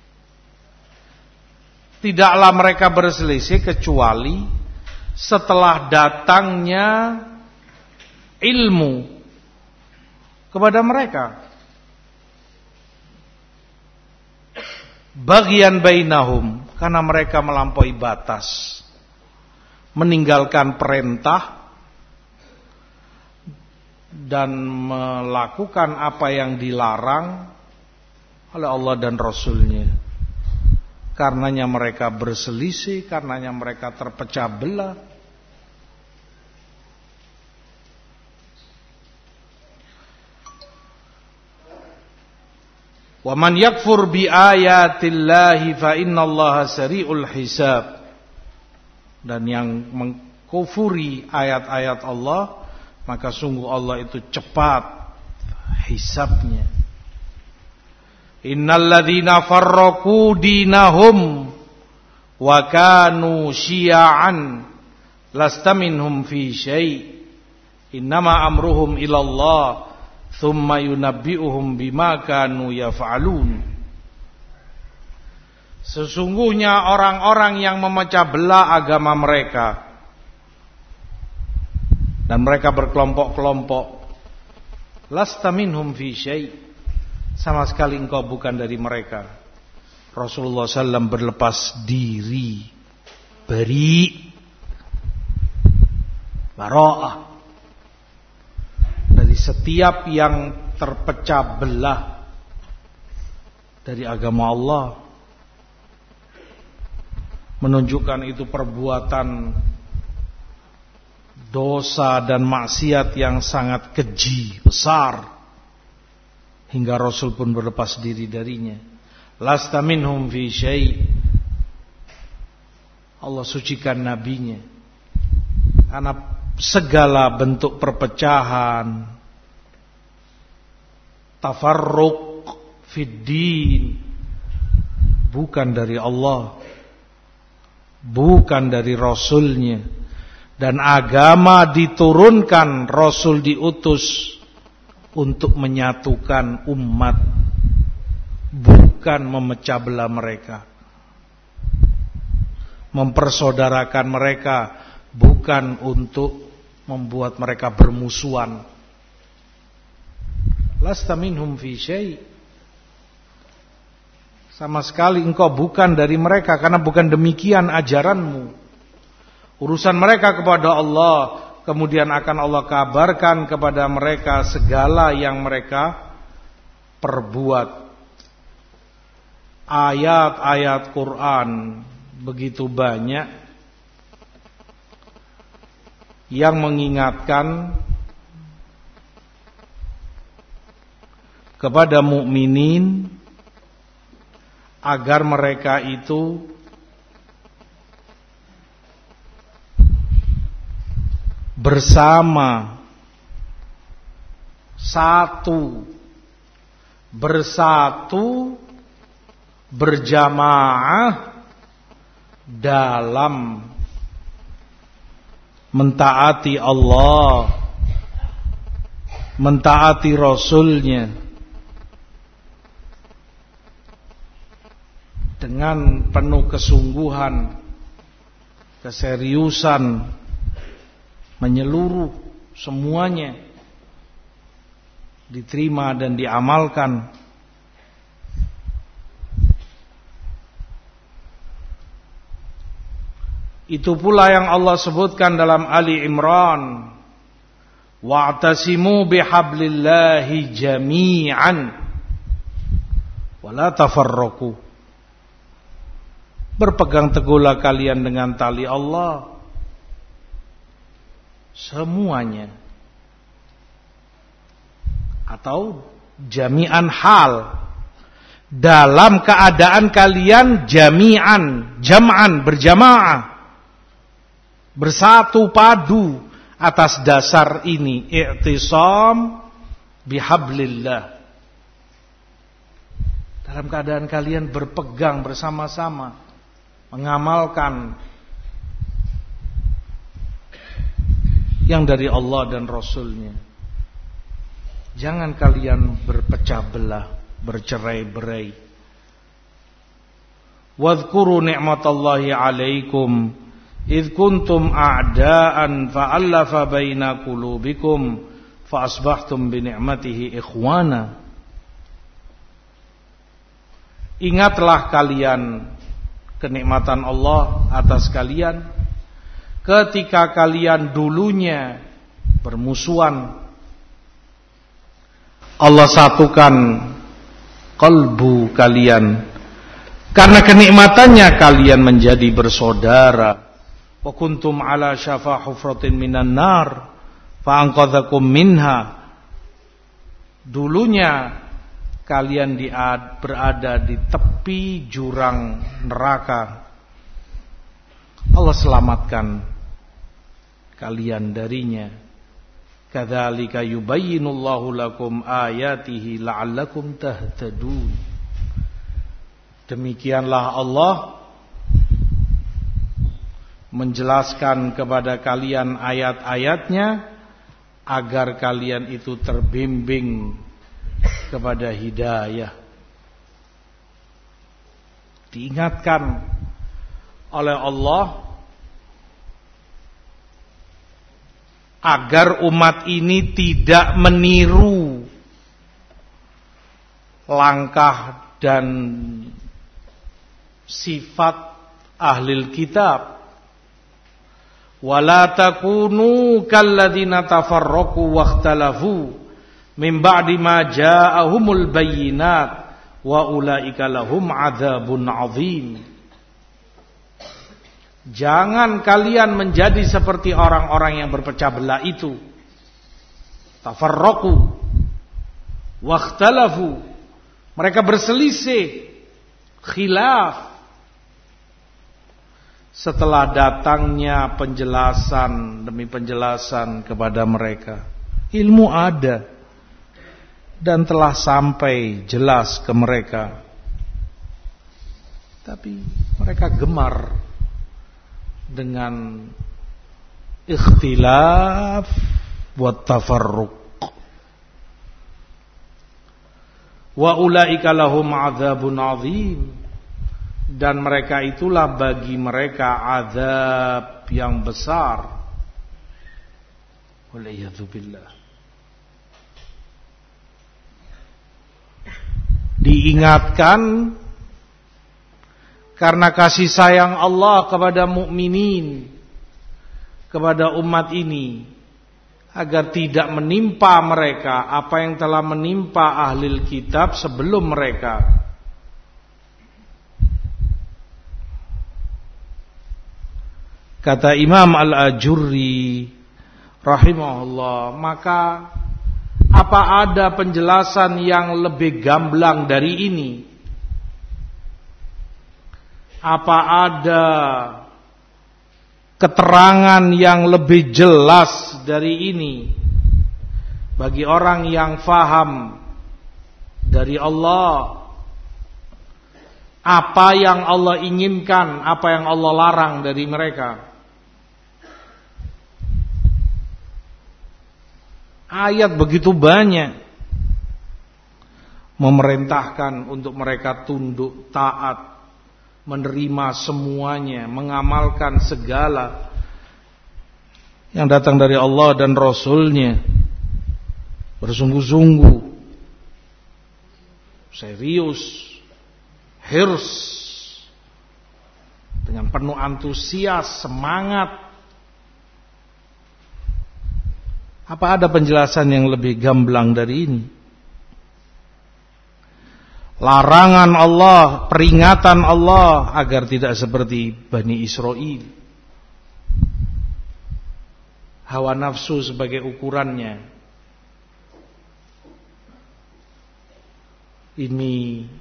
tidaklah mereka berselisih kecuali setelah datangnya ilmu kepada mereka. Bagian bainahum, karena mereka melampaui batas, meninggalkan perintah dan melakukan apa yang dilarang oleh Allah dan Rasulnya. Karenanya mereka berselisih, karenanya mereka terpecah belah. Wa man yakfur bi ayatillahi fa innallaha sari'ul hisab. Dan yang mengkufuri ayat-ayat Allah, maka sungguh Allah itu cepat hisabnya. Innal ladzina farraqu dinahum wa kanu syi'an lasta minhum fi syai' innama amruhum ila Allah thumma yunabbi'uhum bima kanu yaf'alun. Sesungguhnya orang-orang yang memecah belah agama mereka dan mereka berkelompok-kelompok, lasta minhum fi syai', sama sekali engkau bukan dari mereka. Rasulullah sallallahu alaihi wasallam berlepas diri, beri, bara'ah dari setiap yang terpecah belah dari agama Allah. Menunjukkan itu perbuatan dosa dan maksiat yang sangat keji, besar, hingga Rasul pun berlepas diri darinya. Lasta minhum fi syai'. Allah sucikan nabinya karena segala bentuk perpecahan, tafarruq fid din, bukan dari Allah, bukan dari Rasulnya. Dan agama diturunkan, Rasul diutus untuk menyatukan umat, bukan memecah belah mereka, mempersaudarakan mereka, bukan untuk membuat mereka bermusuhan. Lasta minhum fi syai'. Sama sekali engkau bukan dari mereka, karena bukan demikian ajaranmu. Urusan mereka kepada Allah, kemudian akan Allah kabarkan kepada mereka segala yang mereka perbuat. Ayat-ayat Quran begitu banyak yang mengingatkan kepada mukminin agar mereka itu bersama, satu, bersatu, berjamaah dalam mentaati Allah, mentaati Rasulnya, dengan penuh kesungguhan, keseriusan, menyeluruh semuanya diterima dan diamalkan. Itu pula yang Allah sebutkan dalam Ali Imran, wa'tasimu bihablillahi jami'an wa la tafarraqu. Berpegang teguhlah kalian dengan tali Allah semuanya, atau jami'an hal, dalam keadaan kalian jami'an, jam'an, berjamaah, bersatu padu atas dasar ini, i'tisam bihablillah. Dalam keadaan kalian berpegang bersama-sama, mengamalkan yang dari Allah dan Rasulnya. Jangan kalian berpecah belah, bercerai-berai. Wadhkuru ni'matallahi alaikum idh kuntum a'da'an fa'allafa baina qulubikum fa asbahtum bi ni'matihi ikhwana. Ingatlah kalian kenikmatan Allah atas kalian ketika kalian dulunya bermusuhan. Allah satukan kalbu kalian, karena kenikmatannya kalian menjadi bersaudara. Wa kuntum ala syafa hufratin minan nar fa anqadhakum minha. Dulunya kalian berada di tepi jurang neraka, Allah selamatkan kalian darinya. Kadzalika yubayyinullahu lakum ayatihi la'allakum tahtadun. Demikianlah Allah menjelaskan kepada kalian ayat-ayatnya agar kalian itu terbimbing kepada hidayah. Diingatkan oleh Allah agar umat ini tidak meniru langkah dan sifat ahlil kitab. Wala takunu kalladzina tafarraqu wakhtalafu min ba'di ma ja'ahumul bayyinat wa ulaika lahum adzabun 'adzim. Jangan kalian menjadi seperti orang-orang yang berpecah belah itu. Tafarraqu wakhtalafu, mereka berselisih, khilaf, setelah datangnya penjelasan demi penjelasan kepada mereka. Ilmu ada dan telah sampai jelas ke mereka, tapi mereka gemar dengan ikhtilaf wa tafarruq. Wa ulaika lahum adzabun 'adzim, dan mereka itulah bagi mereka azab yang besar. Waliyadzubillah. Diingatkan karena kasih sayang Allah kepada mukminin, kepada umat ini, agar tidak menimpa mereka apa yang telah menimpa ahlil kitab sebelum mereka. Kata Imam Al-Ajurri rahimahullah, maka apa ada penjelasan yang lebih gamblang dari ini? Apa ada keterangan yang lebih jelas dari ini bagi orang yang faham dari Allah? Apa yang Allah inginkan, apa yang Allah larang dari mereka? Ayat begitu banyak memerintahkan untuk mereka tunduk taat menerima semuanya, mengamalkan segala yang datang dari Allah dan Rasul-Nya, bersungguh-sungguh, serius, hirs, dengan penuh antusias, semangat. Apa ada penjelasan yang lebih gamblang dari ini? Larangan Allah, peringatan Allah agar tidak seperti Bani Israel. Hawa nafsu sebagai ukurannya. Ini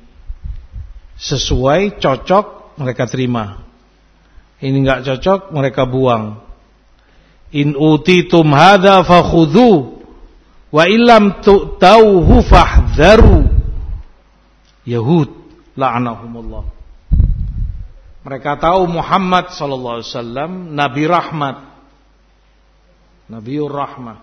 sesuai, cocok, mereka terima. Ini enggak cocok, mereka buang. In utitum hadza fakhudhu wa illam tu'tauhu fahdharu. Yahud la'anahumullah. Mereka tahu Muhammad sallallahu alaihi wasallam nabi rahmat, nabiur rahmah.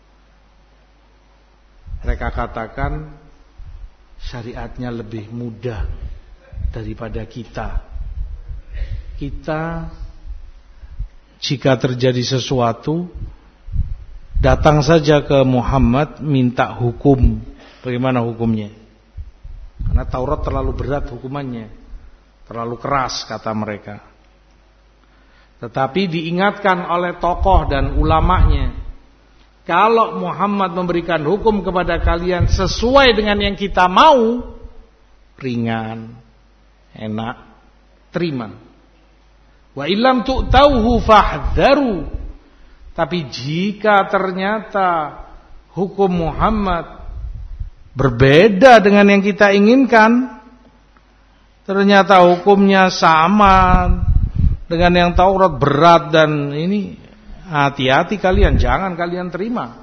Mereka katakan syariatnya lebih mudah daripada kita. Kita jika terjadi sesuatu datang saja ke Muhammad minta hukum. Bagaimana hukumnya? Karena Taurat terlalu berat hukumannya, terlalu keras kata mereka. Tetapi diingatkan oleh tokoh dan ulamanya, kalau Muhammad memberikan hukum kepada kalian sesuai dengan yang kita mau, ringan, enak, terima. Wa illam tu'tauhu fahdharu. Tapi jika ternyata hukum Muhammad berbeda dengan yang kita inginkan, ternyata hukumnya sama dengan yang Taurat, berat dan ini, hati-hati kalian, jangan kalian terima.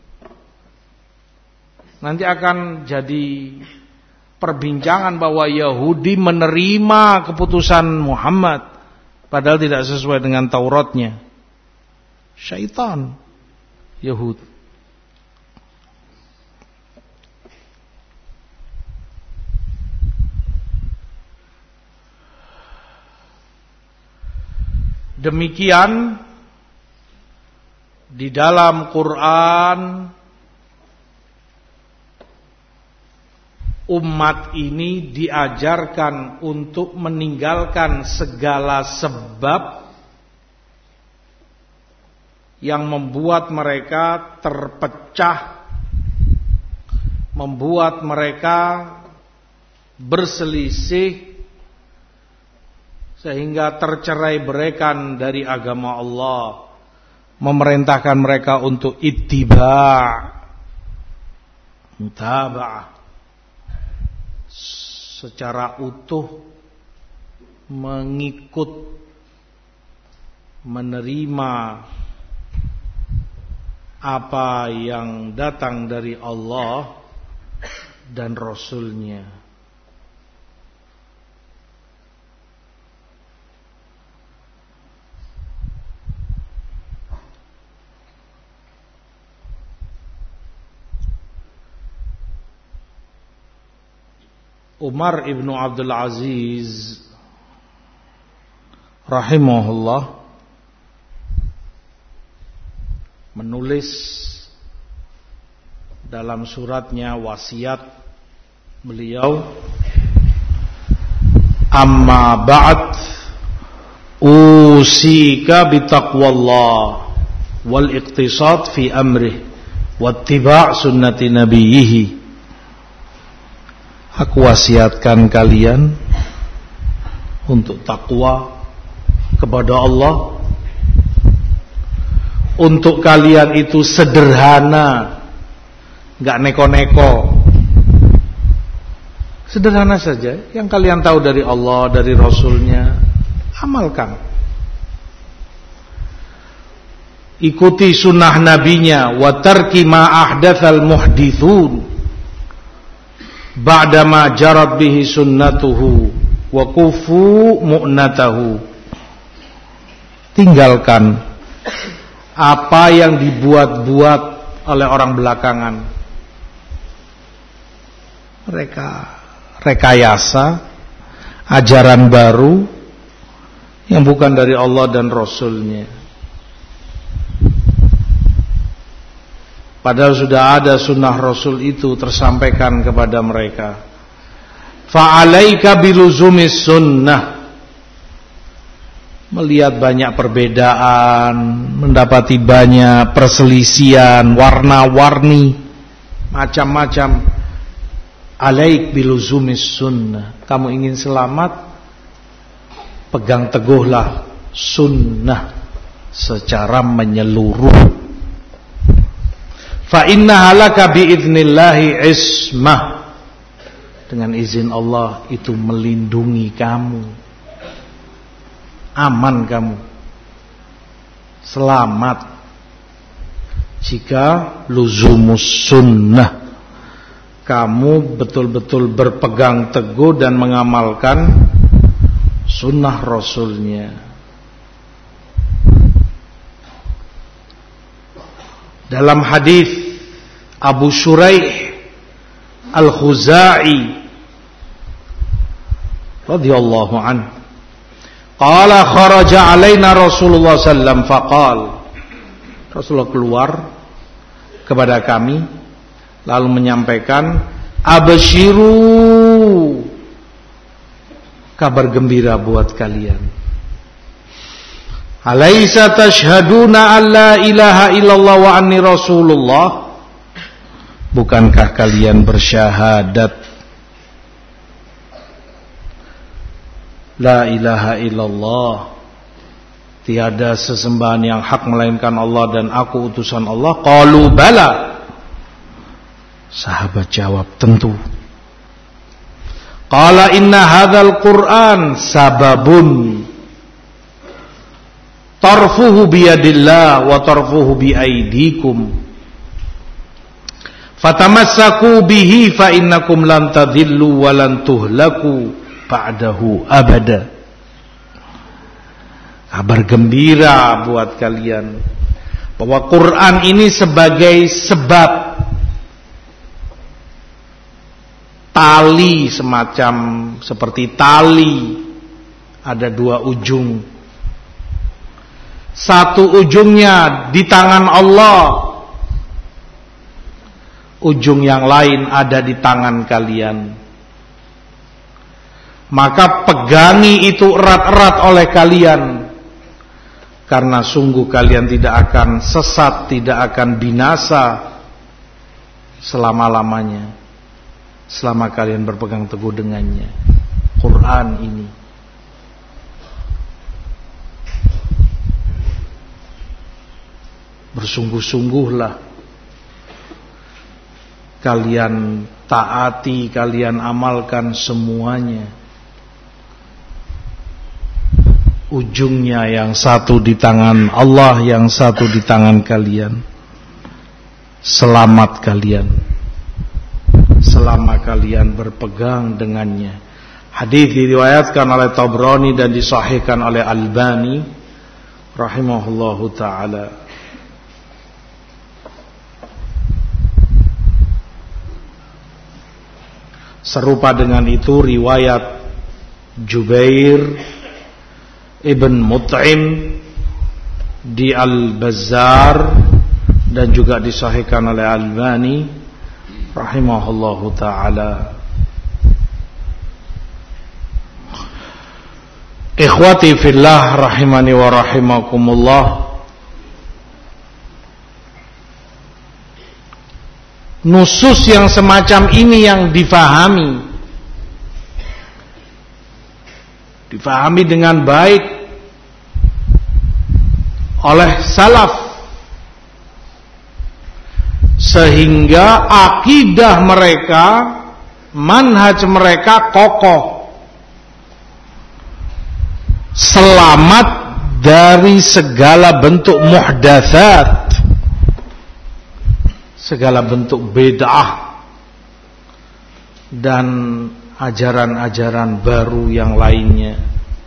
Nanti akan jadi perbincangan bahwa Yahudi menerima keputusan Muhammad padahal tidak sesuai dengan Tauratnya. Syaitan Yahud. Demikian di dalam Quran umat ini diajarkan untuk meninggalkan segala sebab yang membuat mereka terpecah, membuat mereka berselisih sehingga tercerai-beraikan dari agama Allah, memerintahkan mereka untuk ittiba', mutaba'ah, secara utuh mengikut, menerima apa yang datang dari Allah dan Rasul-Nya. Umar ibnu Abdul Aziz rahimahullah menulis dalam suratnya wasiat beliau, amma ba'd usika bitaqwallah wal iqtisad fi amrih wattiba' sunnati nabiyhi. Aku wasiatkan kalian untuk takwa kepada Allah, untuk kalian itu sederhana, enggak neko-neko, sederhana saja. Yang kalian tahu dari Allah, dari Rasulnya, amalkan. Ikuti sunnah nabinya, wa tarki ma ahdatsal muhdithun ba'dama jarat bihi sunnatuhu wa kufu mu'natahu. Tinggalkan apa yang dibuat-buat oleh orang belakangan. Mereka rekayasa ajaran baru yang bukan dari Allah dan Rasulnya. Padahal sudah ada sunnah Rasul itu tersampaikan kepada mereka. Fa'alaika biluzumis sunnah. Melihat banyak perbedaan, mendapati banyak perselisihan, warna-warni, macam-macam. Alaik biluzumis sunnah. Kamu ingin selamat, pegang teguhlah sunnah secara menyeluruh. Fa inna halaka biidnillahi ismah. Dengan izin Allah itu melindungi kamu, aman kamu, selamat jika luzumus sunnah, kamu betul-betul berpegang teguh dan mengamalkan sunnah Rasulnya. Dalam hadis Abu Shuraih Al-Khuzai radhiyallahu anhu, qala kharaja alaina Rasulullah sallallahu alaihi wasallam faqal, Rasulullah keluar kepada kami lalu menyampaikan, absyiru, kabar gembira buat kalian. Alaisa tashhaduna alla ilaha illallah wa anni rasulullah. Bukankah kalian bersyahadat la ilaha illallah, tiada sesembahan yang hak melainkan Allah dan aku utusan Allah? Qalu bala. Sahabat jawab, tentu. Qala inna hadzal Qur'an sababun tarfuhu biyadillah wa tarfuhu biaidikum fatamassaku bihi fa innakum lan tadhillu wa lan tuhlaku ba'dahu abada. Kabar gembira buat kalian bahwa Quran ini sebagai sebab, tali semacam seperti tali, ada dua ujung. Satu ujungnya di tangan Allah, ujung yang lain ada di tangan kalian. Maka pegangi itu erat-erat oleh kalian, karena sungguh kalian tidak akan sesat, tidak akan binasa selama-lamanya, selama kalian berpegang teguh dengannya, Quran ini. Bersungguh-sungguhlah kalian taati, kalian amalkan semuanya. Ujungnya yang satu di tangan Allah, yang satu di tangan kalian. Selamat kalian selama kalian berpegang dengannya. Hadis diriwayatkan oleh Tabrani dan disahihkan oleh Albani rahimahullahu taala. Serupa dengan itu riwayat Jubair Ibn Mut'im di Al-Bazzar dan juga disahihkan oleh Albani rahimahullahu ta'ala. Ikhwati fillah rahimani wa rahimakumullah, nusus yang semacam ini yang difahami difahami dengan baik oleh salaf, sehingga akidah mereka, manhaj mereka kokoh, selamat dari segala bentuk muhdatsat, segala bentuk bid'ah dan ajaran-ajaran baru yang lainnya.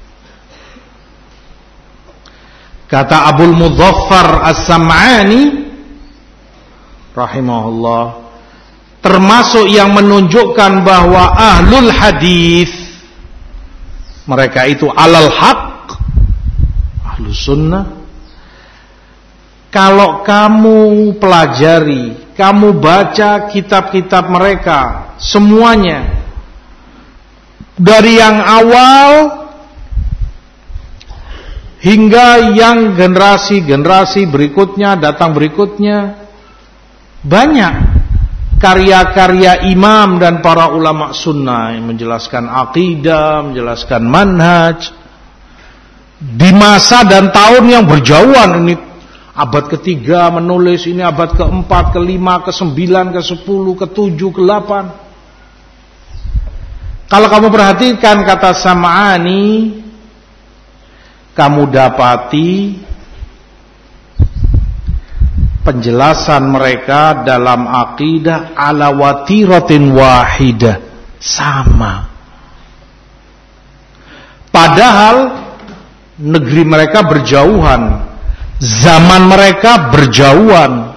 Kata Abul Mudzaffar As-Sam'ani rahimahullah, termasuk yang menunjukkan bahwa ahlul hadis mereka itu alal haq, ahlus sunnah. Kalau kamu pelajari, kamu baca kitab-kitab mereka semuanya, dari yang awal hingga yang generasi-generasi berikutnya, datang berikutnya, banyak karya-karya imam dan para ulama sunnah yang menjelaskan akidah, menjelaskan manhaj di masa dan tahun yang berjauhan. Ini abad ketiga menulis, ini abad keempat, kelima, kesembilan, kesepuluh, ketujuh, ke delapan. Kalau kamu perhatikan kata Sam'ani, kamu dapati penjelasan mereka dalam akidah ala watiratin wahidah, sama. Padahal negeri mereka berjauhan, zaman mereka berjauhan.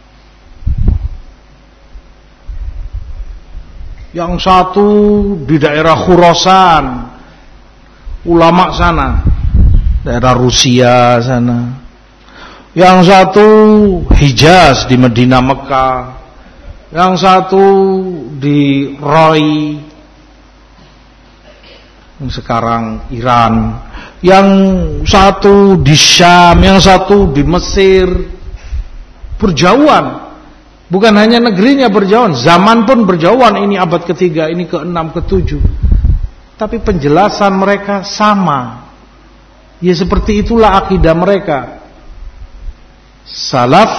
Yang satu di daerah Khurasan, ulama sana, daerah Rusia sana. Yang satu Hijaz di Medina Mekah. Yang satu di Rai, yang sekarang Iran. Yang satu di Syam, yang satu di Mesir. Berjauhan. Bukan hanya negerinya berjauhan, zaman pun berjauhan. Ini abad ketiga, ini keenam, ketujuh. Tapi penjelasan mereka sama. Ya seperti itulah akidah mereka. Salaf,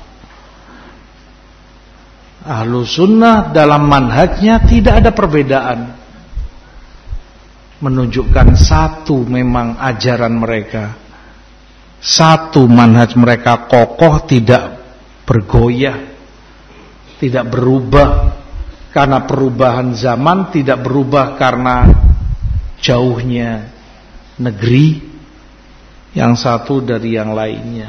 ahlu sunnah dalam manhajnya tidak ada perbedaan. Menunjukkan satu memang ajaran mereka, satu manhaj mereka kokoh, tidak bergoyah, tidak berubah karena perubahan zaman, tidak berubah karena jauhnya negeri yang satu dari yang lainnya.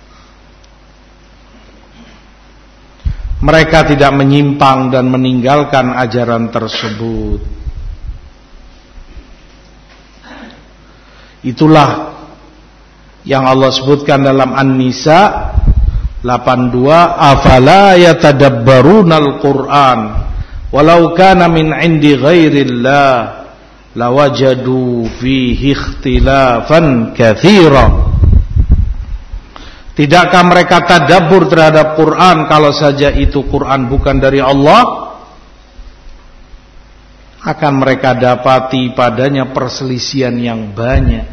Mereka tidak menyimpang dan meninggalkan ajaran tersebut. Itulah yang Allah sebutkan dalam An-Nisa delapan puluh dua, afala yatadabbarunal Qur'an walau kana min 'indi ghairillah lawajadu fihi ikhtilafan katsira. Tidakkah mereka tadabbur terhadap Quran kalau saja itu Quran bukan dari Allah? Akan mereka dapati padanya perselisihan yang banyak.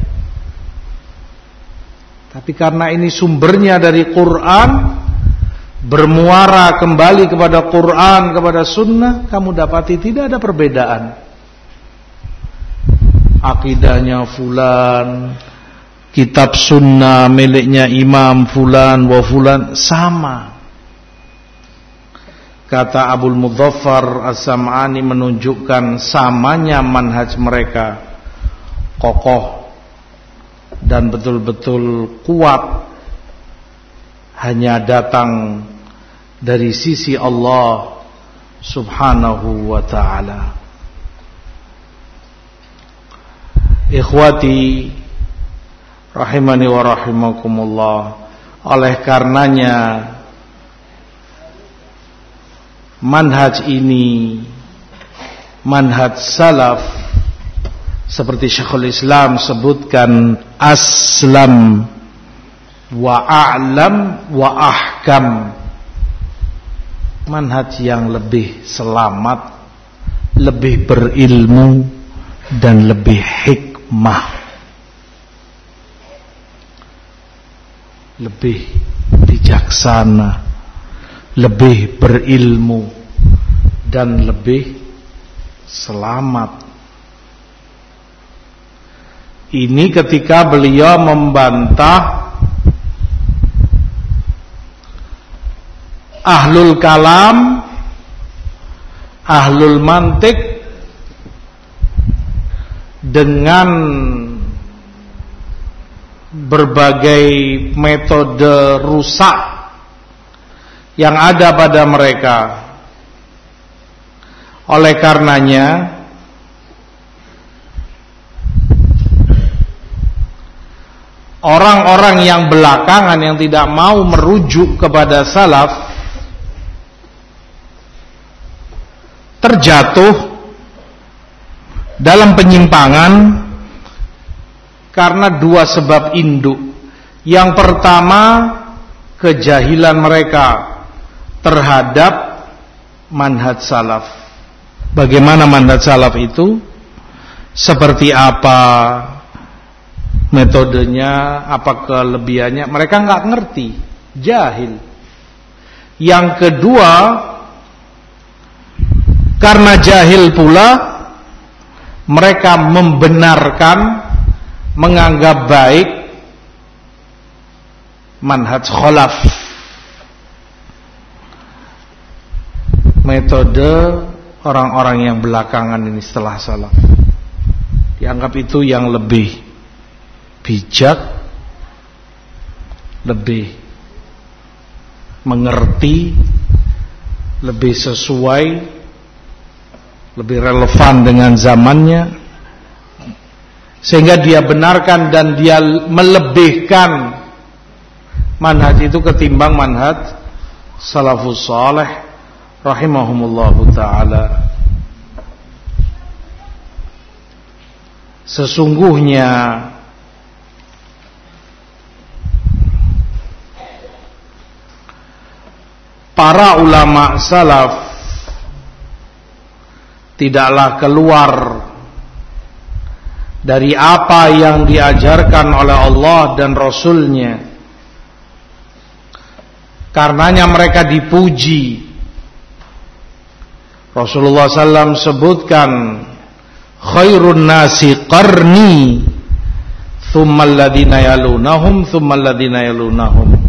Tapi karena ini sumbernya dari Quran, bermuara kembali kepada Quran, kepada sunnah, kamu dapati tidak ada perbedaan. Akidahnya fulan, kitab sunnah miliknya imam fulan wa fulan sama. Kata Abul Mudzaffar As-Sam'ani menunjukkan samanya manhaj mereka kokoh dan betul-betul kuat, hanya datang dari sisi Allah Subhanahu wa ta'ala. Ikhwati rahimani wa rahimakumullah, oleh karenanya manhaj ini, manhaj salaf, seperti Syekhul Islam sebutkan, aslam wa a'lam wa ahkam, manhaj yang lebih selamat, lebih berilmu dan lebih hikmah, lebih bijaksana, lebih berilmu dan lebih selamat. Ini ketika beliau membantah ahlul kalam, ahlul mantik dengan berbagai metode rusak yang ada pada mereka. Oleh karenanya orang-orang yang belakangan yang tidak mau merujuk kepada salaf terjatuh dalam penyimpangan karena dua sebab induk. Yang pertama, kejahilan mereka terhadap manhaj salaf. Bagaimana manhaj salaf itu? Seperti apa metodenya, apa kelebihannya? Mereka nggak ngerti, jahil. Yang kedua, karena jahil pula, mereka membenarkan, menganggap baik manhaj khalaf, metode orang-orang yang belakangan ini setelah salaf. Dianggap itu yang lebih bijak, lebih mengerti, lebih sesuai, lebih relevan dengan zamannya, sehingga dia benarkan dan dia melebihkan manhaj itu ketimbang manhaj salafus saleh rahimahumullahu ta'ala. Sesungguhnya para ulama salaf tidaklah keluar dari apa yang diajarkan oleh Allah dan Rasulnya. Karenanya mereka dipuji. Rasulullah sallallahu alaihi wasallam sebutkan, khairun nasi qarni, thumma alladhina yalunahum, thumma alladhina yalunahum.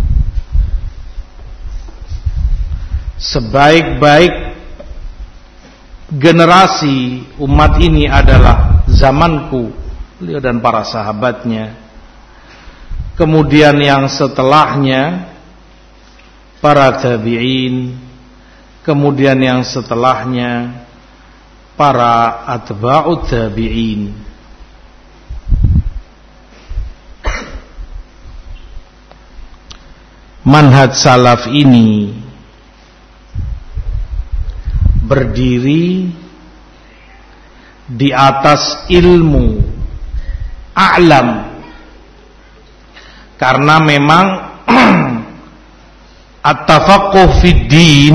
Sebaik-baik generasi umat ini adalah zamanku, beliau dan para sahabatnya. Kemudian yang setelahnya para tabi'in, kemudian yang setelahnya para atba'ut tabi'in. Manhaj salaf ini berdiri di atas ilmu a'lam, karena memang at-tafaqquh fid din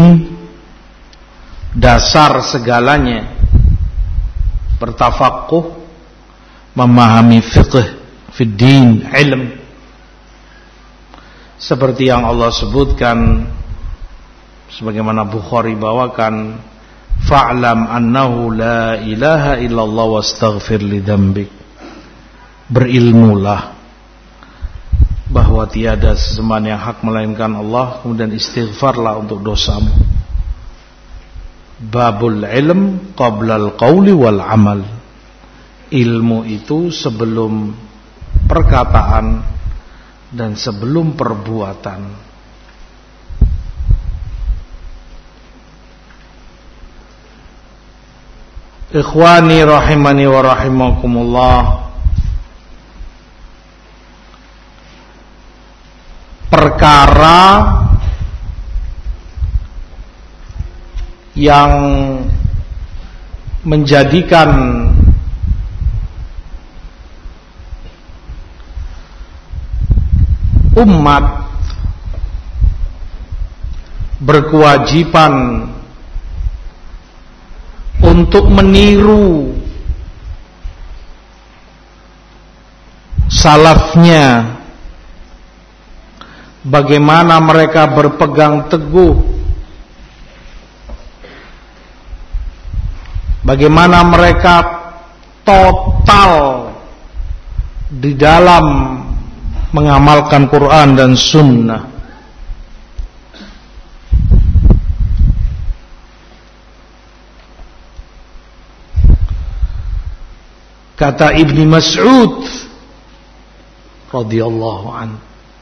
dasar segalanya. Bertafaqquh, memahami fiqh fid din, ilm, seperti yang Allah sebutkan sebagaimana Bukhari bawakan, fa'lam annahu la ilaha illallah wastaghfir li dzambik. Berilmulah bahwa tiada sesembahan yang hak melainkan Allah, kemudian istighfarlah untuk dosamu. Babul ilm qablal qawli wal amal. Ilmu itu sebelum perkataan dan sebelum perbuatan. Ikhwani rahimani wa rahimakumullah, perkara yang menjadikan umat berkewajiban untuk meniru salafnya, bagaimana mereka berpegang teguh, bagaimana mereka total di dalam mengamalkan Quran dan Sunnah. Kata Ibnu Mas'ud radhiyallahu anhu,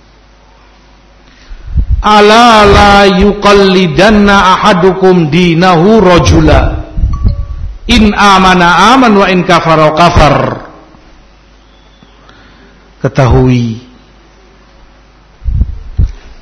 ala la yuqallidanna ahadukum dinahu rajula in amana aman wa in kafara kafar. Ketahui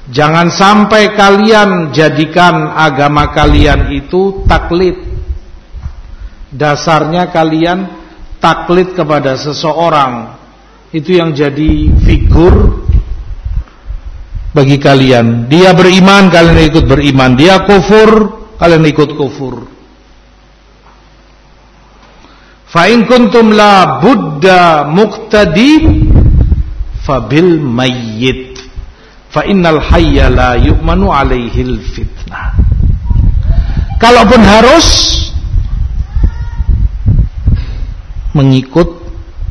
Jangan sampai kalian jadikan agama kalian itu taklid. Dasarnya kalian taklid kepada seseorang. Itu yang jadi figur bagi kalian. Dia beriman, kalian ikut beriman. Dia kufur, kalian ikut kufur. Fa in kuntum la budda muqtadin fabil mayyit fa innal hayya la yu'manu alaihil fitnah. Kalaupun harus mengikut,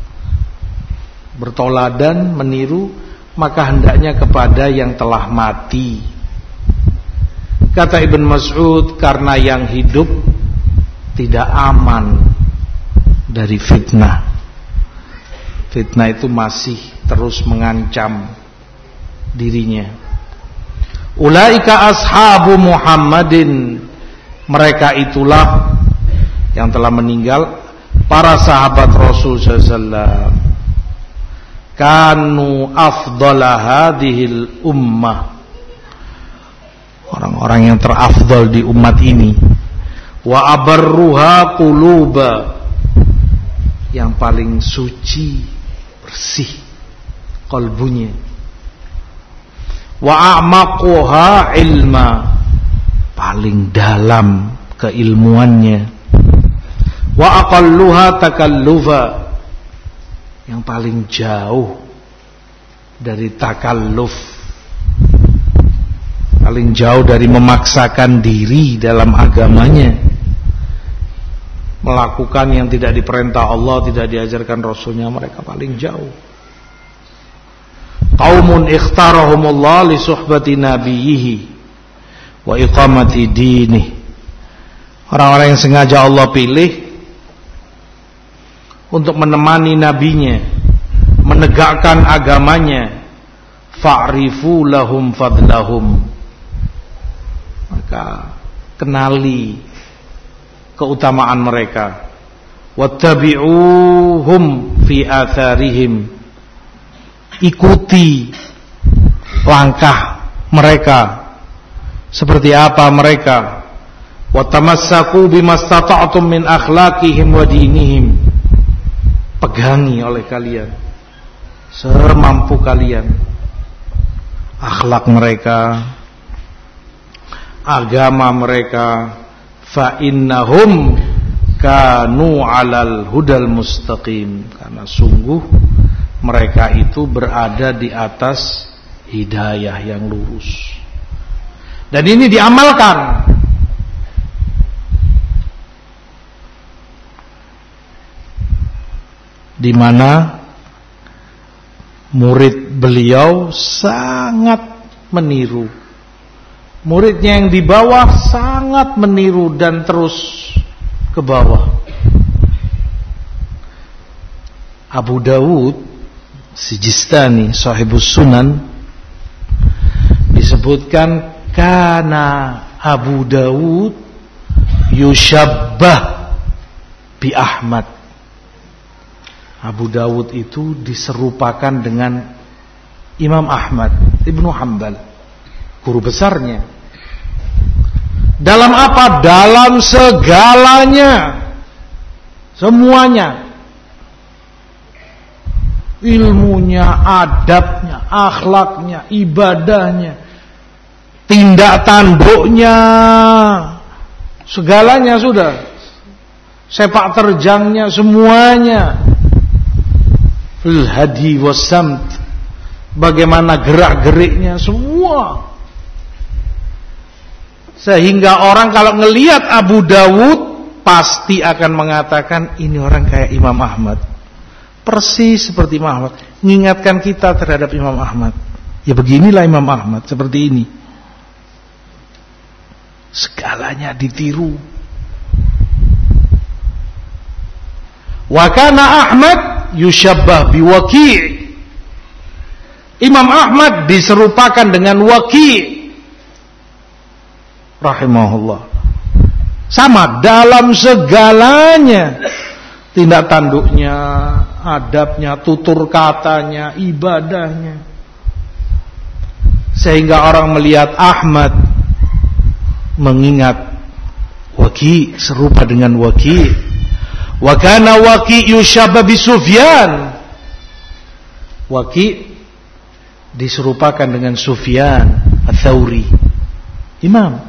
bertoladan, meniru, maka hendaknya kepada yang telah mati. Kata Ibn Mas'ud, karena yang hidup tidak aman dari fitnah. Fitnah itu masih terus mengancam dirinya. Ulaika ashabu Muhammadin, mereka itulah yang telah meninggal, para sahabat Rasul sallallahu alaihi wasallam. Kanu afdala hadhil ummah, orang-orang yang terafdal di umat ini. Wa abarruha quluba, yang paling suci, bersih kalbunya. Wa a'maquha ilma, paling dalam keilmuannya. Wa aqalluha takallufa, yang paling jauh dari takalluf, paling jauh dari memaksakan diri dalam agamanya, melakukan yang tidak diperintah Allah, tidak diajarkan Rasulnya. Mereka paling jauh. Qaumun ikhtarahumullah li suhbati nabiyhi wa iqamati dinih, orang-orang yang sengaja Allah pilih untuk menemani nabinya, menegakkan agamanya. Fa'rifu lahum fadlahum, maka kenali keutamaan mereka. Wattabi'uhum fi atharihim, ikuti langkah mereka, seperti apa mereka. Watamassaku bimastata'tum min akhlaqihim wa dinihim, pegangi oleh kalian semampu kalian akhlak mereka, agama mereka. Fa innahum kanu alal hudal mustaqim, karena sungguh mereka itu berada di atas hidayah yang lurus. Dan ini diamalkan. Di mana murid beliau sangat meniru, muridnya yang di bawah sangat meniru dan terus ke bawah. Abu Dawud Sijistani Sahibus Sunan disebutkan, kana Abu Dawud yushabbah bi Ahmad. Abu Dawud itu diserupakan dengan Imam Ahmad Ibnu Hanbal, guru besarnya. Dalam apa? Dalam segalanya, semuanya. Ilmunya, adabnya, akhlaknya, ibadahnya, tindak tanduknya, segalanya sudah. Sepak terjangnya, semuanya. Fil hadi wasamt, bagaimana gerak-geriknya, semua. Sehingga orang kalau ngelihat Abu Dawud pasti akan mengatakan, ini orang kayak Imam Ahmad, persis seperti Imam Ahmad, mengingatkan kita terhadap Imam Ahmad. Ya beginilah Imam Ahmad, seperti ini. Segalanya ditiru. Wa kana Ahmad yushabbah biwaki'. Imam Ahmad diserupakan dengan Waki' rahimahullah. Sama dalam segalanya, tindak tanduknya, adabnya, tutur katanya, ibadahnya, sehingga orang melihat Ahmad mengingat Waki, serupa dengan Waki. Wa kana Waki yushabba bi Sufyan. Waki diserupakan dengan Sufyan Ats-Tsauri, imam,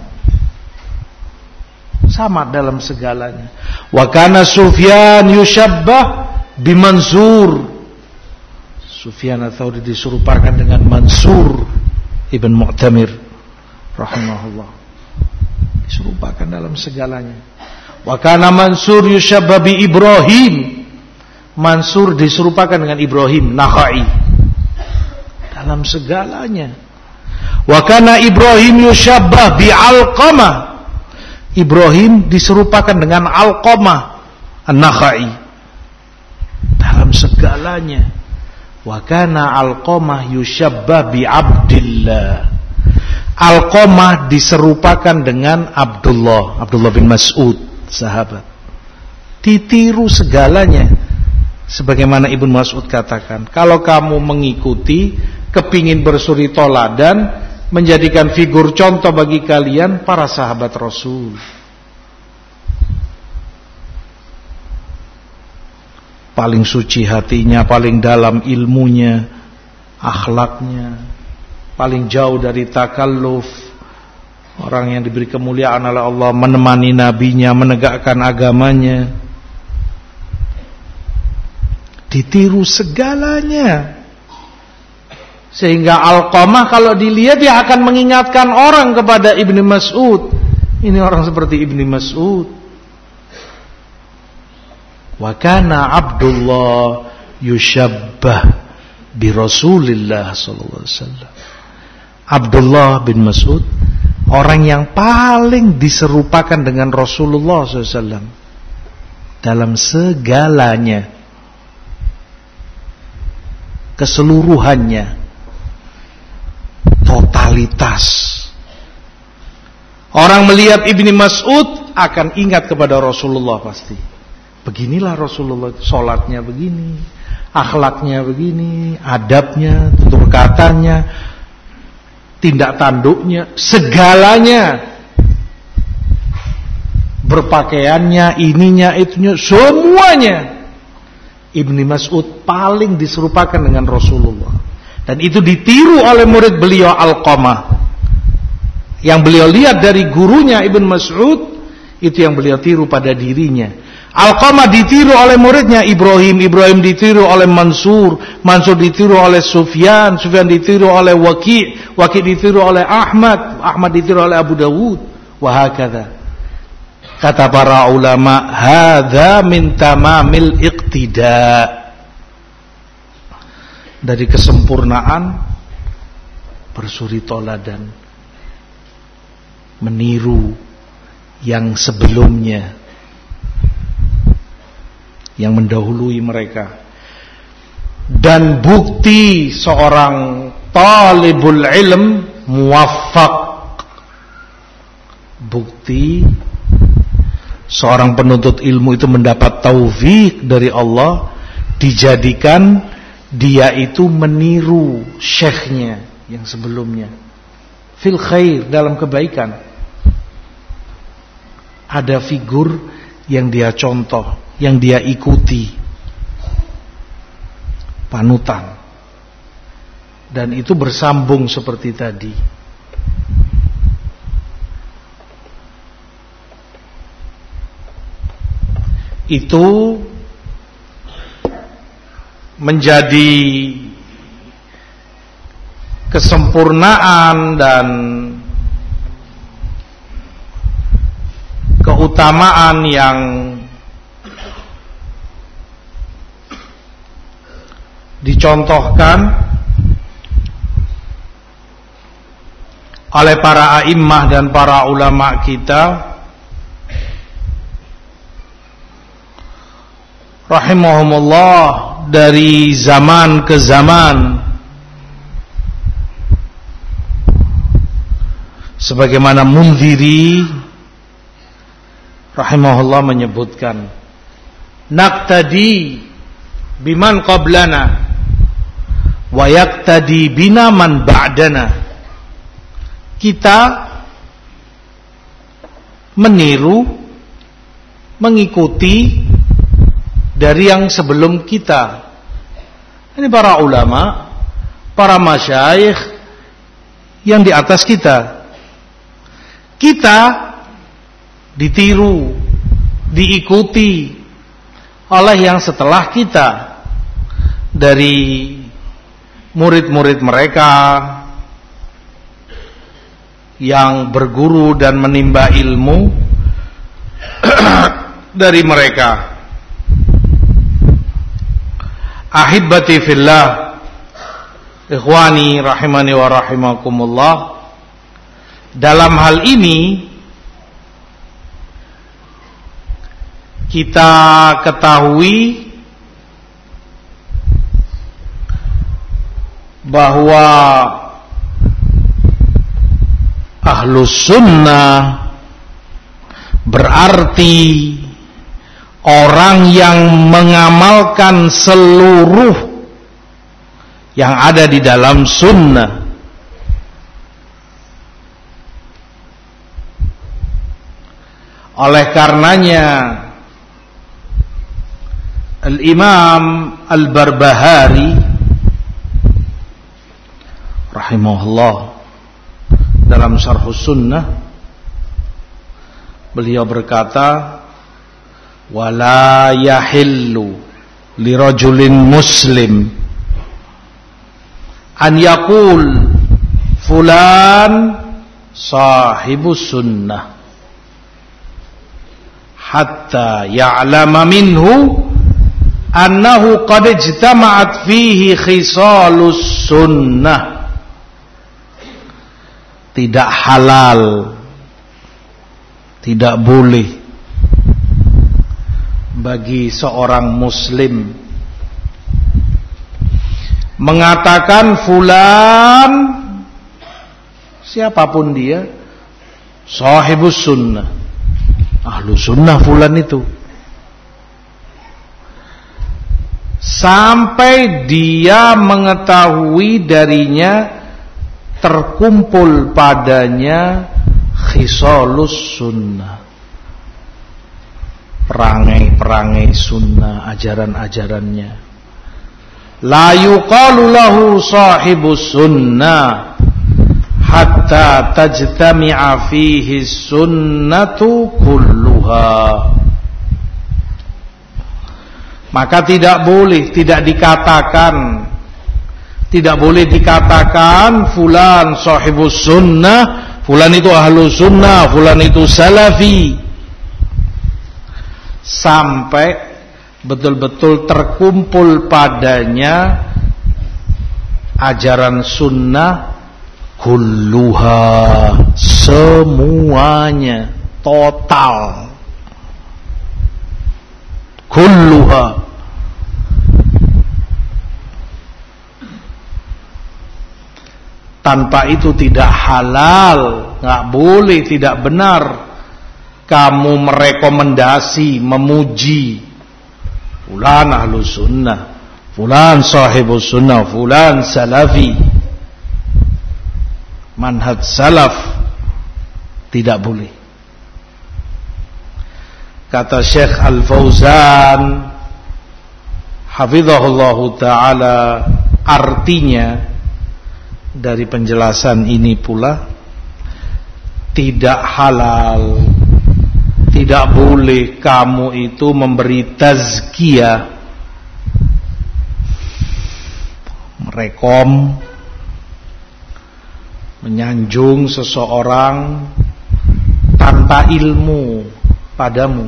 sama dalam segalanya. Wa kana Sufyan yushabbah bi Mansur. Sufyan Ats-Tsauri diserupakan dengan Mansur Ibn Mu'tamir rahimahullah, diserupakan dalam segalanya. Wa kana Mansur yushabbah bi Ibrahim. Mansur diserupakan dengan Ibrahim Nakhai dalam segalanya. Wa kana Ibrahim yushabbah bi Alqamah. Ibrahim diserupakan dengan Alqamah An-Nakhai dalam segalanya. Wa kana Alqamah yushabbah bi Abdillah. Alqamah diserupakan dengan Abdullah, Abdullah bin Mas'ud, sahabat. Ditiru segalanya. Sebagaimana Ibnu Mas'ud katakan, kalau kamu mengikuti, kepingin bersuri toladan, menjadikan figur contoh bagi kalian para sahabat Rasul. Paling suci hatinya, paling dalam ilmunya, akhlaknya, paling jauh dari takalluf. Orang yang diberi kemuliaan oleh Allah, menemani nabinya, menegakkan agamanya. Ditiru segalanya. Sehingga Alqamah kalau dilihat dia akan mengingatkan orang kepada Ibnu Mas'ud. Ini orang seperti Ibnu Mas'ud. Wa kana Abdullah yushabbah bi Rasulillah sallallahu alaihi wasallam. Abdullah bin Mas'ud orang yang paling diserupakan dengan Rasulullah sallallahu alaihi wasallam dalam segalanya, keseluruhannya, totalitas. Orang melihat Ibnu Mas'ud akan ingat kepada Rasulullah pasti. Beginilah Rasulullah, sholatnya begini, akhlaknya begini, adabnya, tutur katanya, tindak tanduknya, segalanya, berpakaiannya, ininya, itunya, semuanya. Ibnu Mas'ud paling diserupakan dengan Rasulullah. Dan itu ditiru oleh murid beliau Alqamah. Yang beliau lihat dari gurunya Ibnu Mas'ud, itu yang beliau tiru pada dirinya. Alqamah ditiru oleh muridnya Ibrahim, Ibrahim ditiru oleh Mansur, Mansur ditiru oleh Sufyan, Sufyan ditiru oleh Waki', Waki' ditiru oleh Ahmad, Ahmad ditiru oleh Abu Dawud, wa hakadha. Kata para ulama, hadza min tamamil iqtida. Dari kesempurnaan bersuri toladan, meniru yang sebelumnya, yang mendahului mereka. Dan bukti seorang talibul ilm muwaffaq, bukti seorang penuntut ilmu itu mendapat taufik dari Allah, dijadikan dia itu meniru syekhnya yang sebelumnya fil khair, dalam kebaikan. Ada figur yang dia contoh, yang dia ikuti, panutan. Dan itu bersambung seperti tadi. Itu menjadi kesempurnaan dan keutamaan yang dicontohkan oleh para a'immah dan para ulama kita rahimahumullah dari zaman ke zaman, sebagaimana Mundhiri rahimahullah menyebutkan, naqtadi biman qablana wa yaqtadi bina man ba'dana. kita meniru, mengikuti dari yang sebelum kita. Ini para ulama, para masyayikh yang di atas kita. Kita ditiru, diikuti oleh yang setelah kita, dari murid-murid mereka yang berguru dan menimba ilmu dari mereka. Ahibbati fillah, ikhwani rahimani wa rahimakumullah, dalam hal ini kita ketahui bahwa Ahlus Sunnah berarti orang yang mengamalkan seluruh yang ada di dalam sunnah. Oleh karenanya Al-Imam Al-Barbahari rahimahullah dalam Syarhus Sunnah beliau berkata, wala yahillu lirajulin muslim an yaqul fulan sahibus sunnah hatta ya'lama minhu annahu qad ijtama'at fihi khisalus sunnah. Tidak halal, tidak boleh bagi seorang muslim mengatakan fulan, siapapun dia, sahibus sunnah, ahlu sunnah fulan itu, sampai dia mengetahui darinya, terkumpul padanya khisalus sunnah, perangai-perangai sunnah, ajaran-ajarannya. La yuqalu lahu sahibus sunnah hatta tajtami'a fihi sunnatu kulluha. Maka tidak boleh, tidak dikatakan, tidak boleh dikatakan fulan sahibus sunnah, fulan itu ahlu sunnah, fulan itu salafi, sampai betul-betul terkumpul padanya ajaran sunnah kulluha, semuanya, total, kulluha. Tanpa itu tidak halal, nggak boleh, tidak benar kamu merekomendasi, memuji fulan ahlu sunnah, fulan sahibus sunnah, fulan salafi, manhaj salaf. Tidak boleh. Kata Syekh Al-Fauzan hafizahullahu ta'ala, artinya dari penjelasan ini pula, tidak halal, tidak boleh kamu itu memberi tazkiyah, merekom, menyanjung seseorang tanpa ilmu padamu,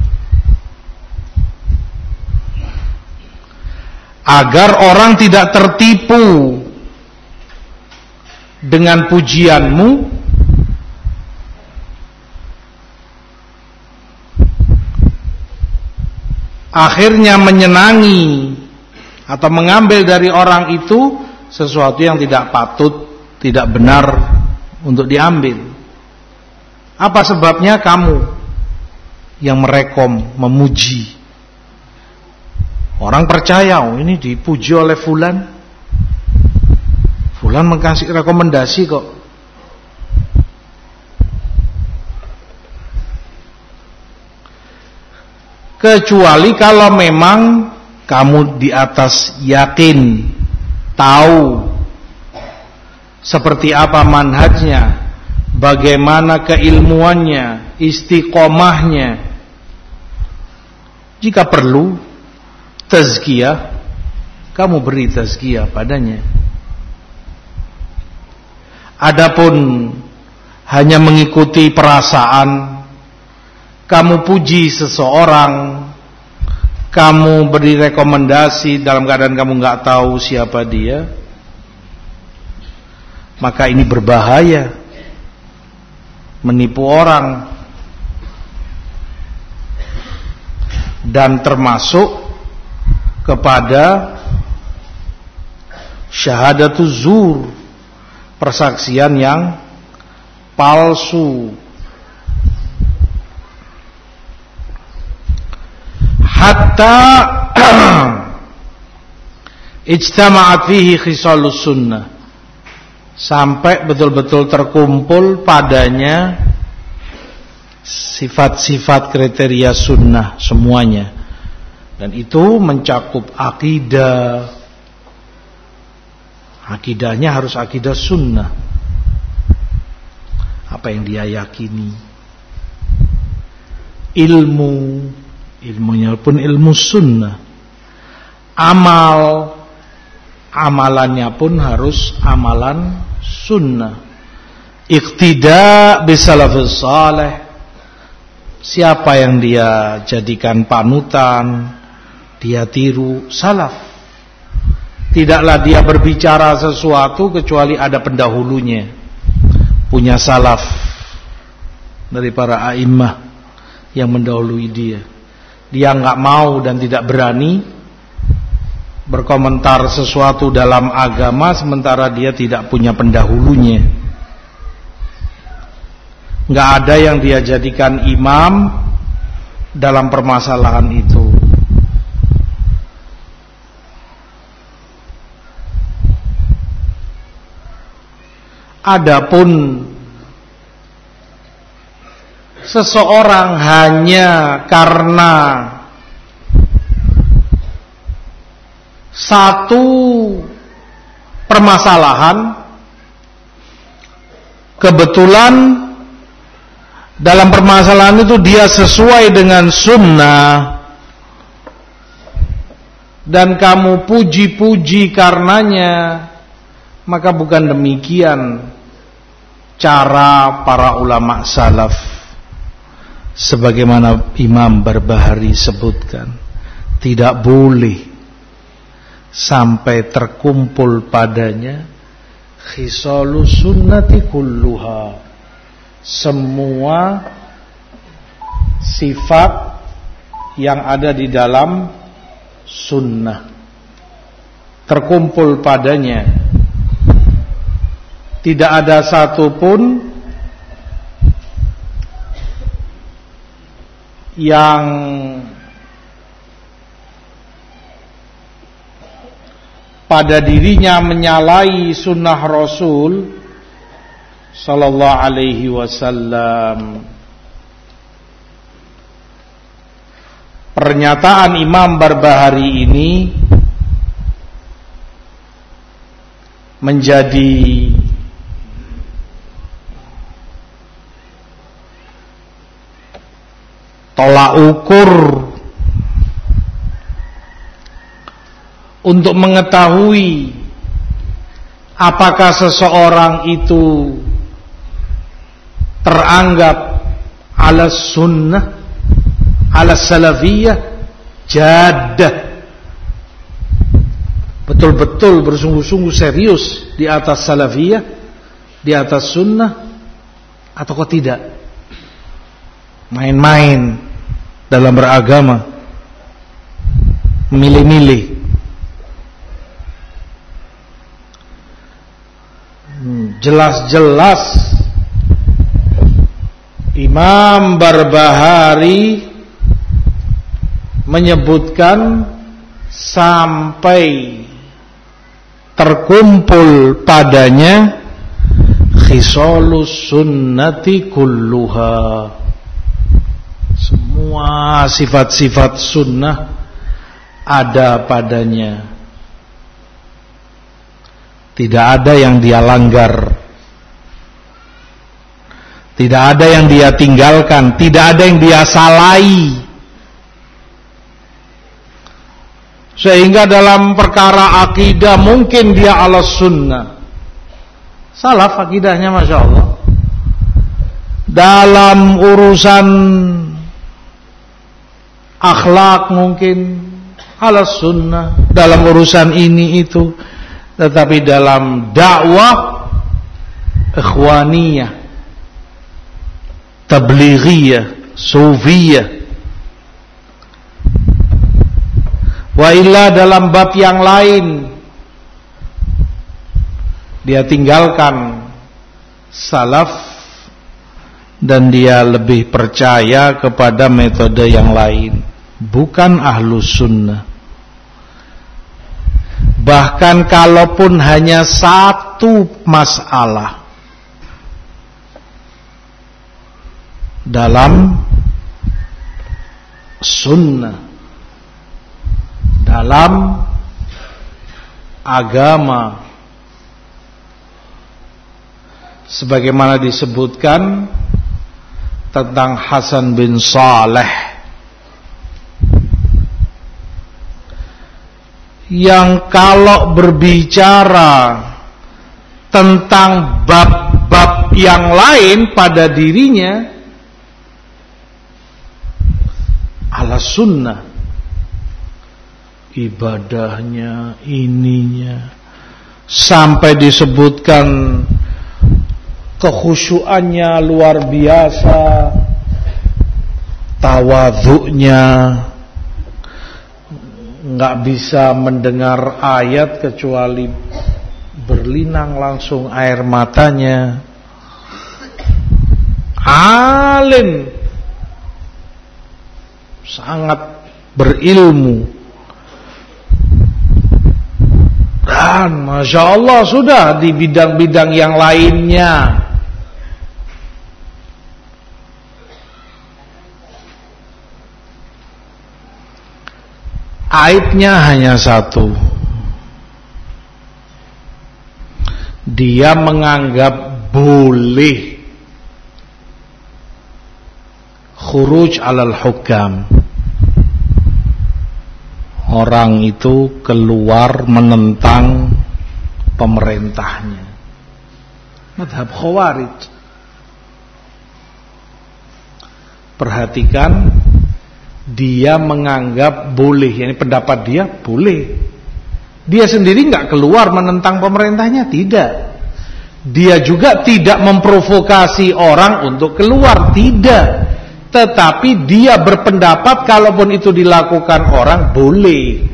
agar orang tidak tertipu dengan pujianmu, akhirnya menyenangi atau mengambil dari orang itu sesuatu yang tidak patut, tidak benar untuk diambil. Apa sebabnya? Kamu yang merekom, memuji. Orang percaya, oh ini dipuji oleh fulan, fulan mengasih rekomendasi kok, kecuali kalau memang kamu di atas yakin, tahu seperti apa manhajnya, bagaimana keilmuannya, istiqomahnya. Jika perlu tazkiyah, kamu beri tazkiyah padanya. Adapun hanya mengikuti perasaan, kamu puji seseorang, kamu beri rekomendasi dalam keadaan kamu nggak tahu siapa dia, maka ini berbahaya, menipu orang, dan termasuk kepada syahadatuz zur, persaksian yang palsu. Hatta ijtama'at fihi khisalus sunnah, sampai betul-betul terkumpul padanya sifat-sifat kriteria sunnah semuanya. Dan itu mencakup akidah. Akidahnya harus akidah sunnah, apa yang dia yakini. Ilmu, ilmunya pun ilmu sunnah. Amal, amalannya pun harus amalan sunnah. Iqtida bisalafus salih, siapa yang dia jadikan panutan, dia tiru salaf. Tidaklah dia berbicara sesuatu kecuali ada pendahulunya, punya salaf dari para a'immah yang mendahului dia. Dia enggak mau dan tidak berani berkomentar sesuatu dalam agama sementara dia tidak punya pendahulunya. Enggak ada yang dia jadikan imam dalam permasalahan itu. Adapun seseorang hanya karena satu permasalahan, kebetulan dalam permasalahan itu dia sesuai dengan sunnah, dan kamu puji-puji karenanya, maka bukan demikian cara para ulama salaf. Sebagaimana Imam Barbahari sebutkan, tidak boleh sampai terkumpul padanya khisalus sunnati kulluha, semua sifat yang ada di dalam sunnah terkumpul padanya. Tidak ada satupun yang pada dirinya menyalahi sunnah Rasul sallallahu alaihi wasallam. Pernyataan Imam Barbahari ini menjadi tolak ukur untuk mengetahui apakah seseorang itu teranggap ala sunnah, ala salafiyah jaddah, betul-betul bersungguh-sungguh serius di atas salafiyah, di atas sunnah, atau kok tidak, main-main dalam beragama, milih-milih. Jelas-jelas Imam Barbahari menyebutkan sampai terkumpul padanya khisalus sunnati kulluha, semua Semua sifat-sifat sunnah ada padanya. Tidak ada yang dia langgar, tidak ada yang dia tinggalkan, tidak ada yang dia salahi. Sehingga dalam perkara akidah mungkin dia ala sunnah, salaf akidahnya Masya Allah. Dalam urusan akhlak mungkin ala sunnah, dalam urusan ini itu. Tetapi dalam dakwah ikhwaniyah, tablighiyah, sufiyah, wa illa dalam bab yang lain dia tinggalkan salaf dan dia lebih percaya kepada metode yang lain, bukan ahlus sunnah. Bahkan kalaupun hanya satu masalah dalam sunnah, dalam agama, sebagaimana disebutkan tentang Hasan bin Saleh yang kalau berbicara tentang bab-bab yang lain pada dirinya ala sunnah, ibadahnya, ininya, sampai disebutkan kekhusyuannya luar biasa, tawadhu'nya, nggak bisa mendengar ayat kecuali berlinang langsung air matanya. Alim, sangat berilmu, dan Masya Allah sudah di bidang-bidang yang lainnya. Aibnya hanya satu, dia menganggap boleh khuruj alal hukam, orang itu keluar menentang pemerintahnya, madhab khawarij. Perhatikan, dia menganggap boleh, yani pendapat dia boleh. Dia sendiri nggak keluar menentang pemerintahnya, tidak. Dia juga tidak memprovokasi orang untuk keluar, tidak. Tetapi dia berpendapat kalaupun itu dilakukan orang boleh.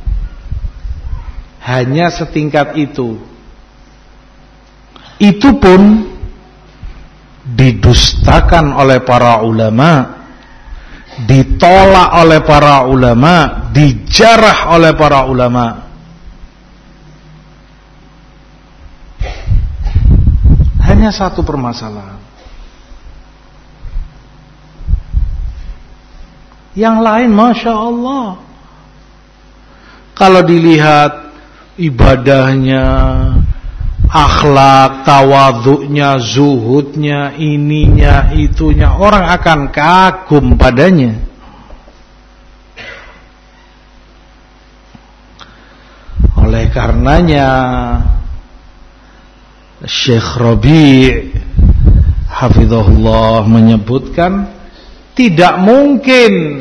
Hanya setingkat itu. Itu pun didustakan oleh para ulama, ditolak oleh para ulama, dijarah oleh para ulama. Hanya satu permasalahan. Yang lain Masya Allah, kalau dilihat ibadahnya, akhlak, tawadhu'nya, zuhudnya, ininya, itunya, orang akan kagum padanya. Oleh karenanya Syekh Rabi' hafizahullah menyebutkan tidak mungkin,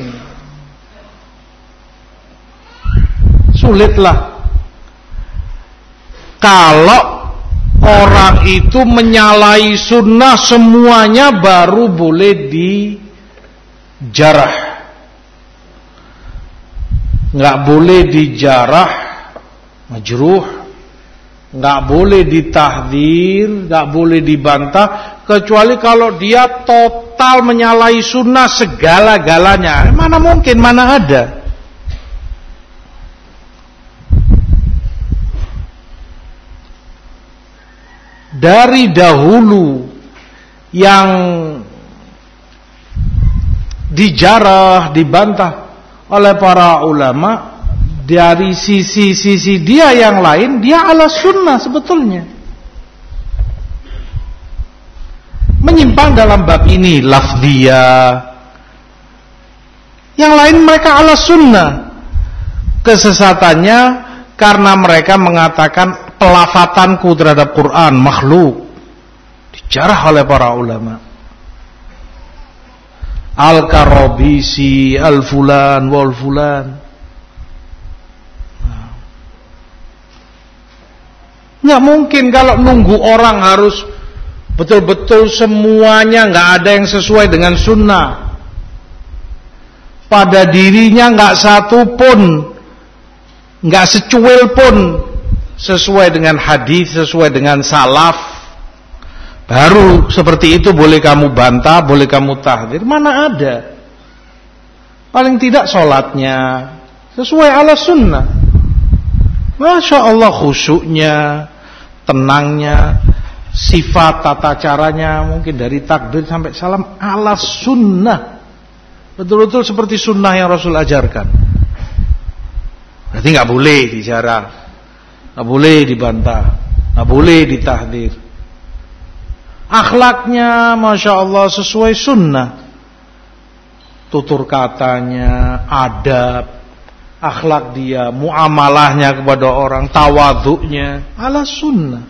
sulitlah kalau orang itu menyalahi sunnah semuanya baru boleh dijarah. Nggak boleh dijarah majruh, nggak boleh ditahdzir, nggak boleh dibantah, kecuali kalau dia total menyalahi sunnah segala-galanya. Mana mungkin, mana ada. Dari dahulu yang dijarah, dibantah oleh para ulama. Dari sisi-sisi dia yang lain, dia ala sunnah sebetulnya. Menyimpang dalam bab ini lafdiyah. Yang lain mereka ala sunnah. Kesesatannya karena mereka mengatakan pelafatanku terhadap Quran makhluk. Dijarah oleh para ulama. Al-Karabisi, Al-Fulan, Wal-Fulan. Nggak mungkin kalau nunggu orang harus betul-betul semuanya nggak ada yang sesuai dengan sunnah. Pada dirinya nggak satu pun, nggak secuil pun sesuai dengan hadis, sesuai dengan salaf. Baru seperti itu boleh kamu bantah, boleh kamu tahdzir. Mana ada? Paling tidak sholatnya sesuai ala sunnah. Masya Allah khusyuknya, tenangnya, sifat tata caranya mungkin dari takbir sampai salam ala sunnah, betul-betul seperti sunnah yang Rasul ajarkan. Berarti nggak boleh dijarah, nggak boleh dibantah, nggak boleh ditahdzir. Akhlaknya Masya Allah sesuai sunnah, tutur katanya, adab, akhlak dia, muamalahnya kepada orang, tawadhu'nya ala sunnah.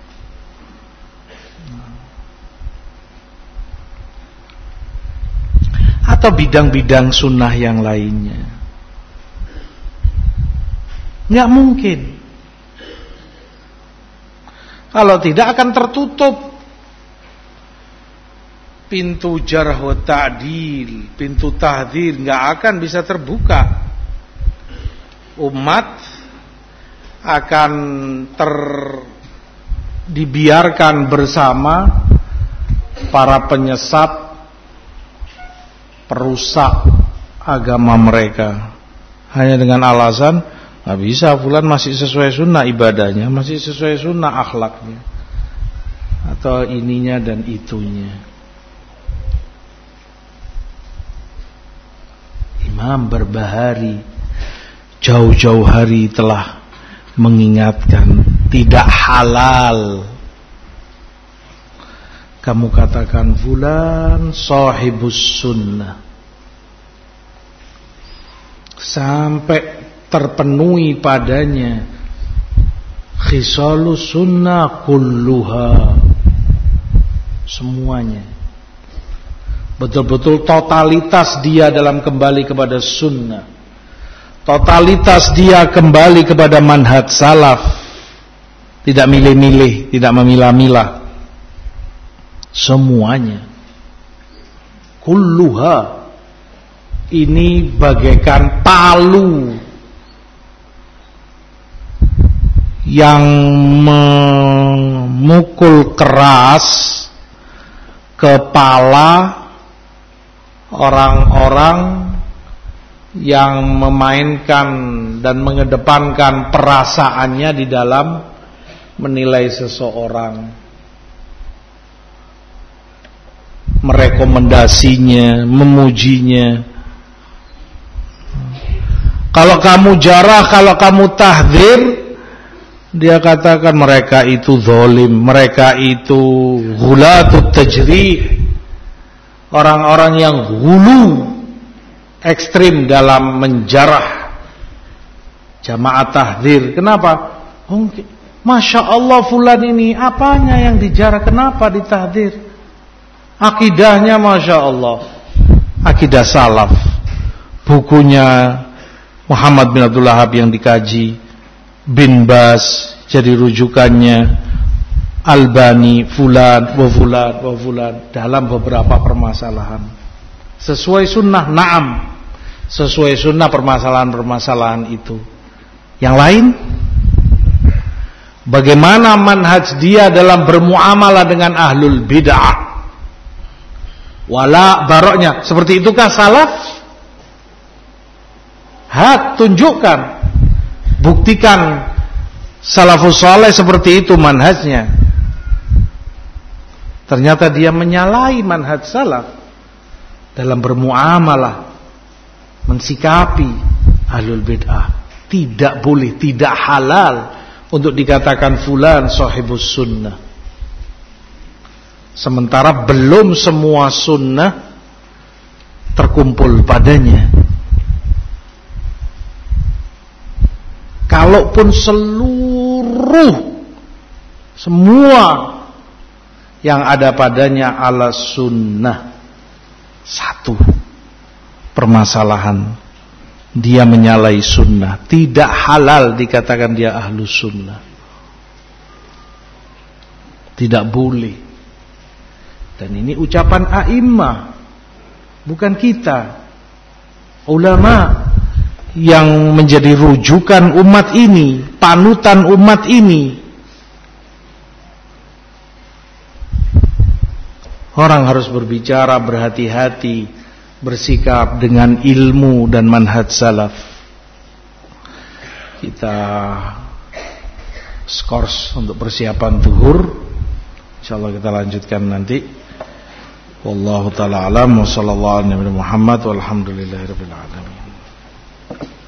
Atau bidang-bidang sunnah yang lainnya. Nggak mungkin. Kalau tidak akan tertutup pintu jarh wa ta'dil, pintu tahdzir nggak akan bisa terbuka. Umat akan ter dibiarkan bersama para penyesat, perusak agama mereka hanya dengan alasan nggak bisa, fulan masih sesuai sunnah ibadahnya, masih sesuai sunnah akhlaknya, atau ininya dan itunya. Imam Barbahari jauh-jauh hari telah mengingatkan, tidak halal kamu katakan fulan sahibus sunnah sampai terpenuhi padanya khisalus sunnah kulluha, semuanya, betul-betul totalitas dia dalam kembali kepada sunnah, totalitas dia kembali kepada manhaj salaf, tidak milih-milih, tidak memilah-milah, semuanya kulluha. Ini bagaikan palu yang memukul keras kepala orang-orang yang memainkan dan mengedepankan perasaannya di dalam menilai seseorang, merekomendasinya, memujinya. Kalau kamu jarah, kalau kamu tahdzir, dia katakan mereka itu zalim, mereka itu ghulatut tajrih, orang-orang yang hulu, ekstrim dalam menjarah jamaah tahdzir. Kenapa? Oh, Masya Allah fulan ini apanya yang dijarah, kenapa ditahdzir? Akidahnya Masya Allah, akidah salaf, bukunya Muhammad bin Abdul Wahhab yang dikaji, Bin Bas jadi rujukannya, Albani, fulan, wa fulan, wa fulan, dalam beberapa permasalahan. Sesuai sunnah, na'am, sesuai sunnah permasalahan-permasalahan itu. Yang lain, bagaimana manhaj dia dalam bermuamalah dengan ahlul bid'ah, wala baroknya, seperti itukah salaf? Hat, tunjukkan, buktikan salafus saleh seperti itu manhajnya. Ternyata dia menyalahi manhaj salaf dalam bermuamalah, mensikapi ahlul bid'ah. Tidak boleh, tidak halal untuk dikatakan fulan sahibus sunnah, sementara belum semua sunnah terkumpul padanya. Kalaupun seluruh semua yang ada padanya ala sunnah, satu permasalahan, dia menyalahi sunnah, tidak halal dikatakan dia ahlu sunnah, tidak boleh. Dan ini ucapan a'immah, bukan kita, ulama yang menjadi rujukan umat ini, panutan umat ini. Orang harus berbicara berhati-hati, bersikap dengan ilmu dan manhaj salaf. Kita skors untuk persiapan zuhur, insyaallah kita lanjutkan nanti. Wallahu taala alam wa sallallahu alaihi wa sallam Muhammad walhamdulillahirabbil alamin.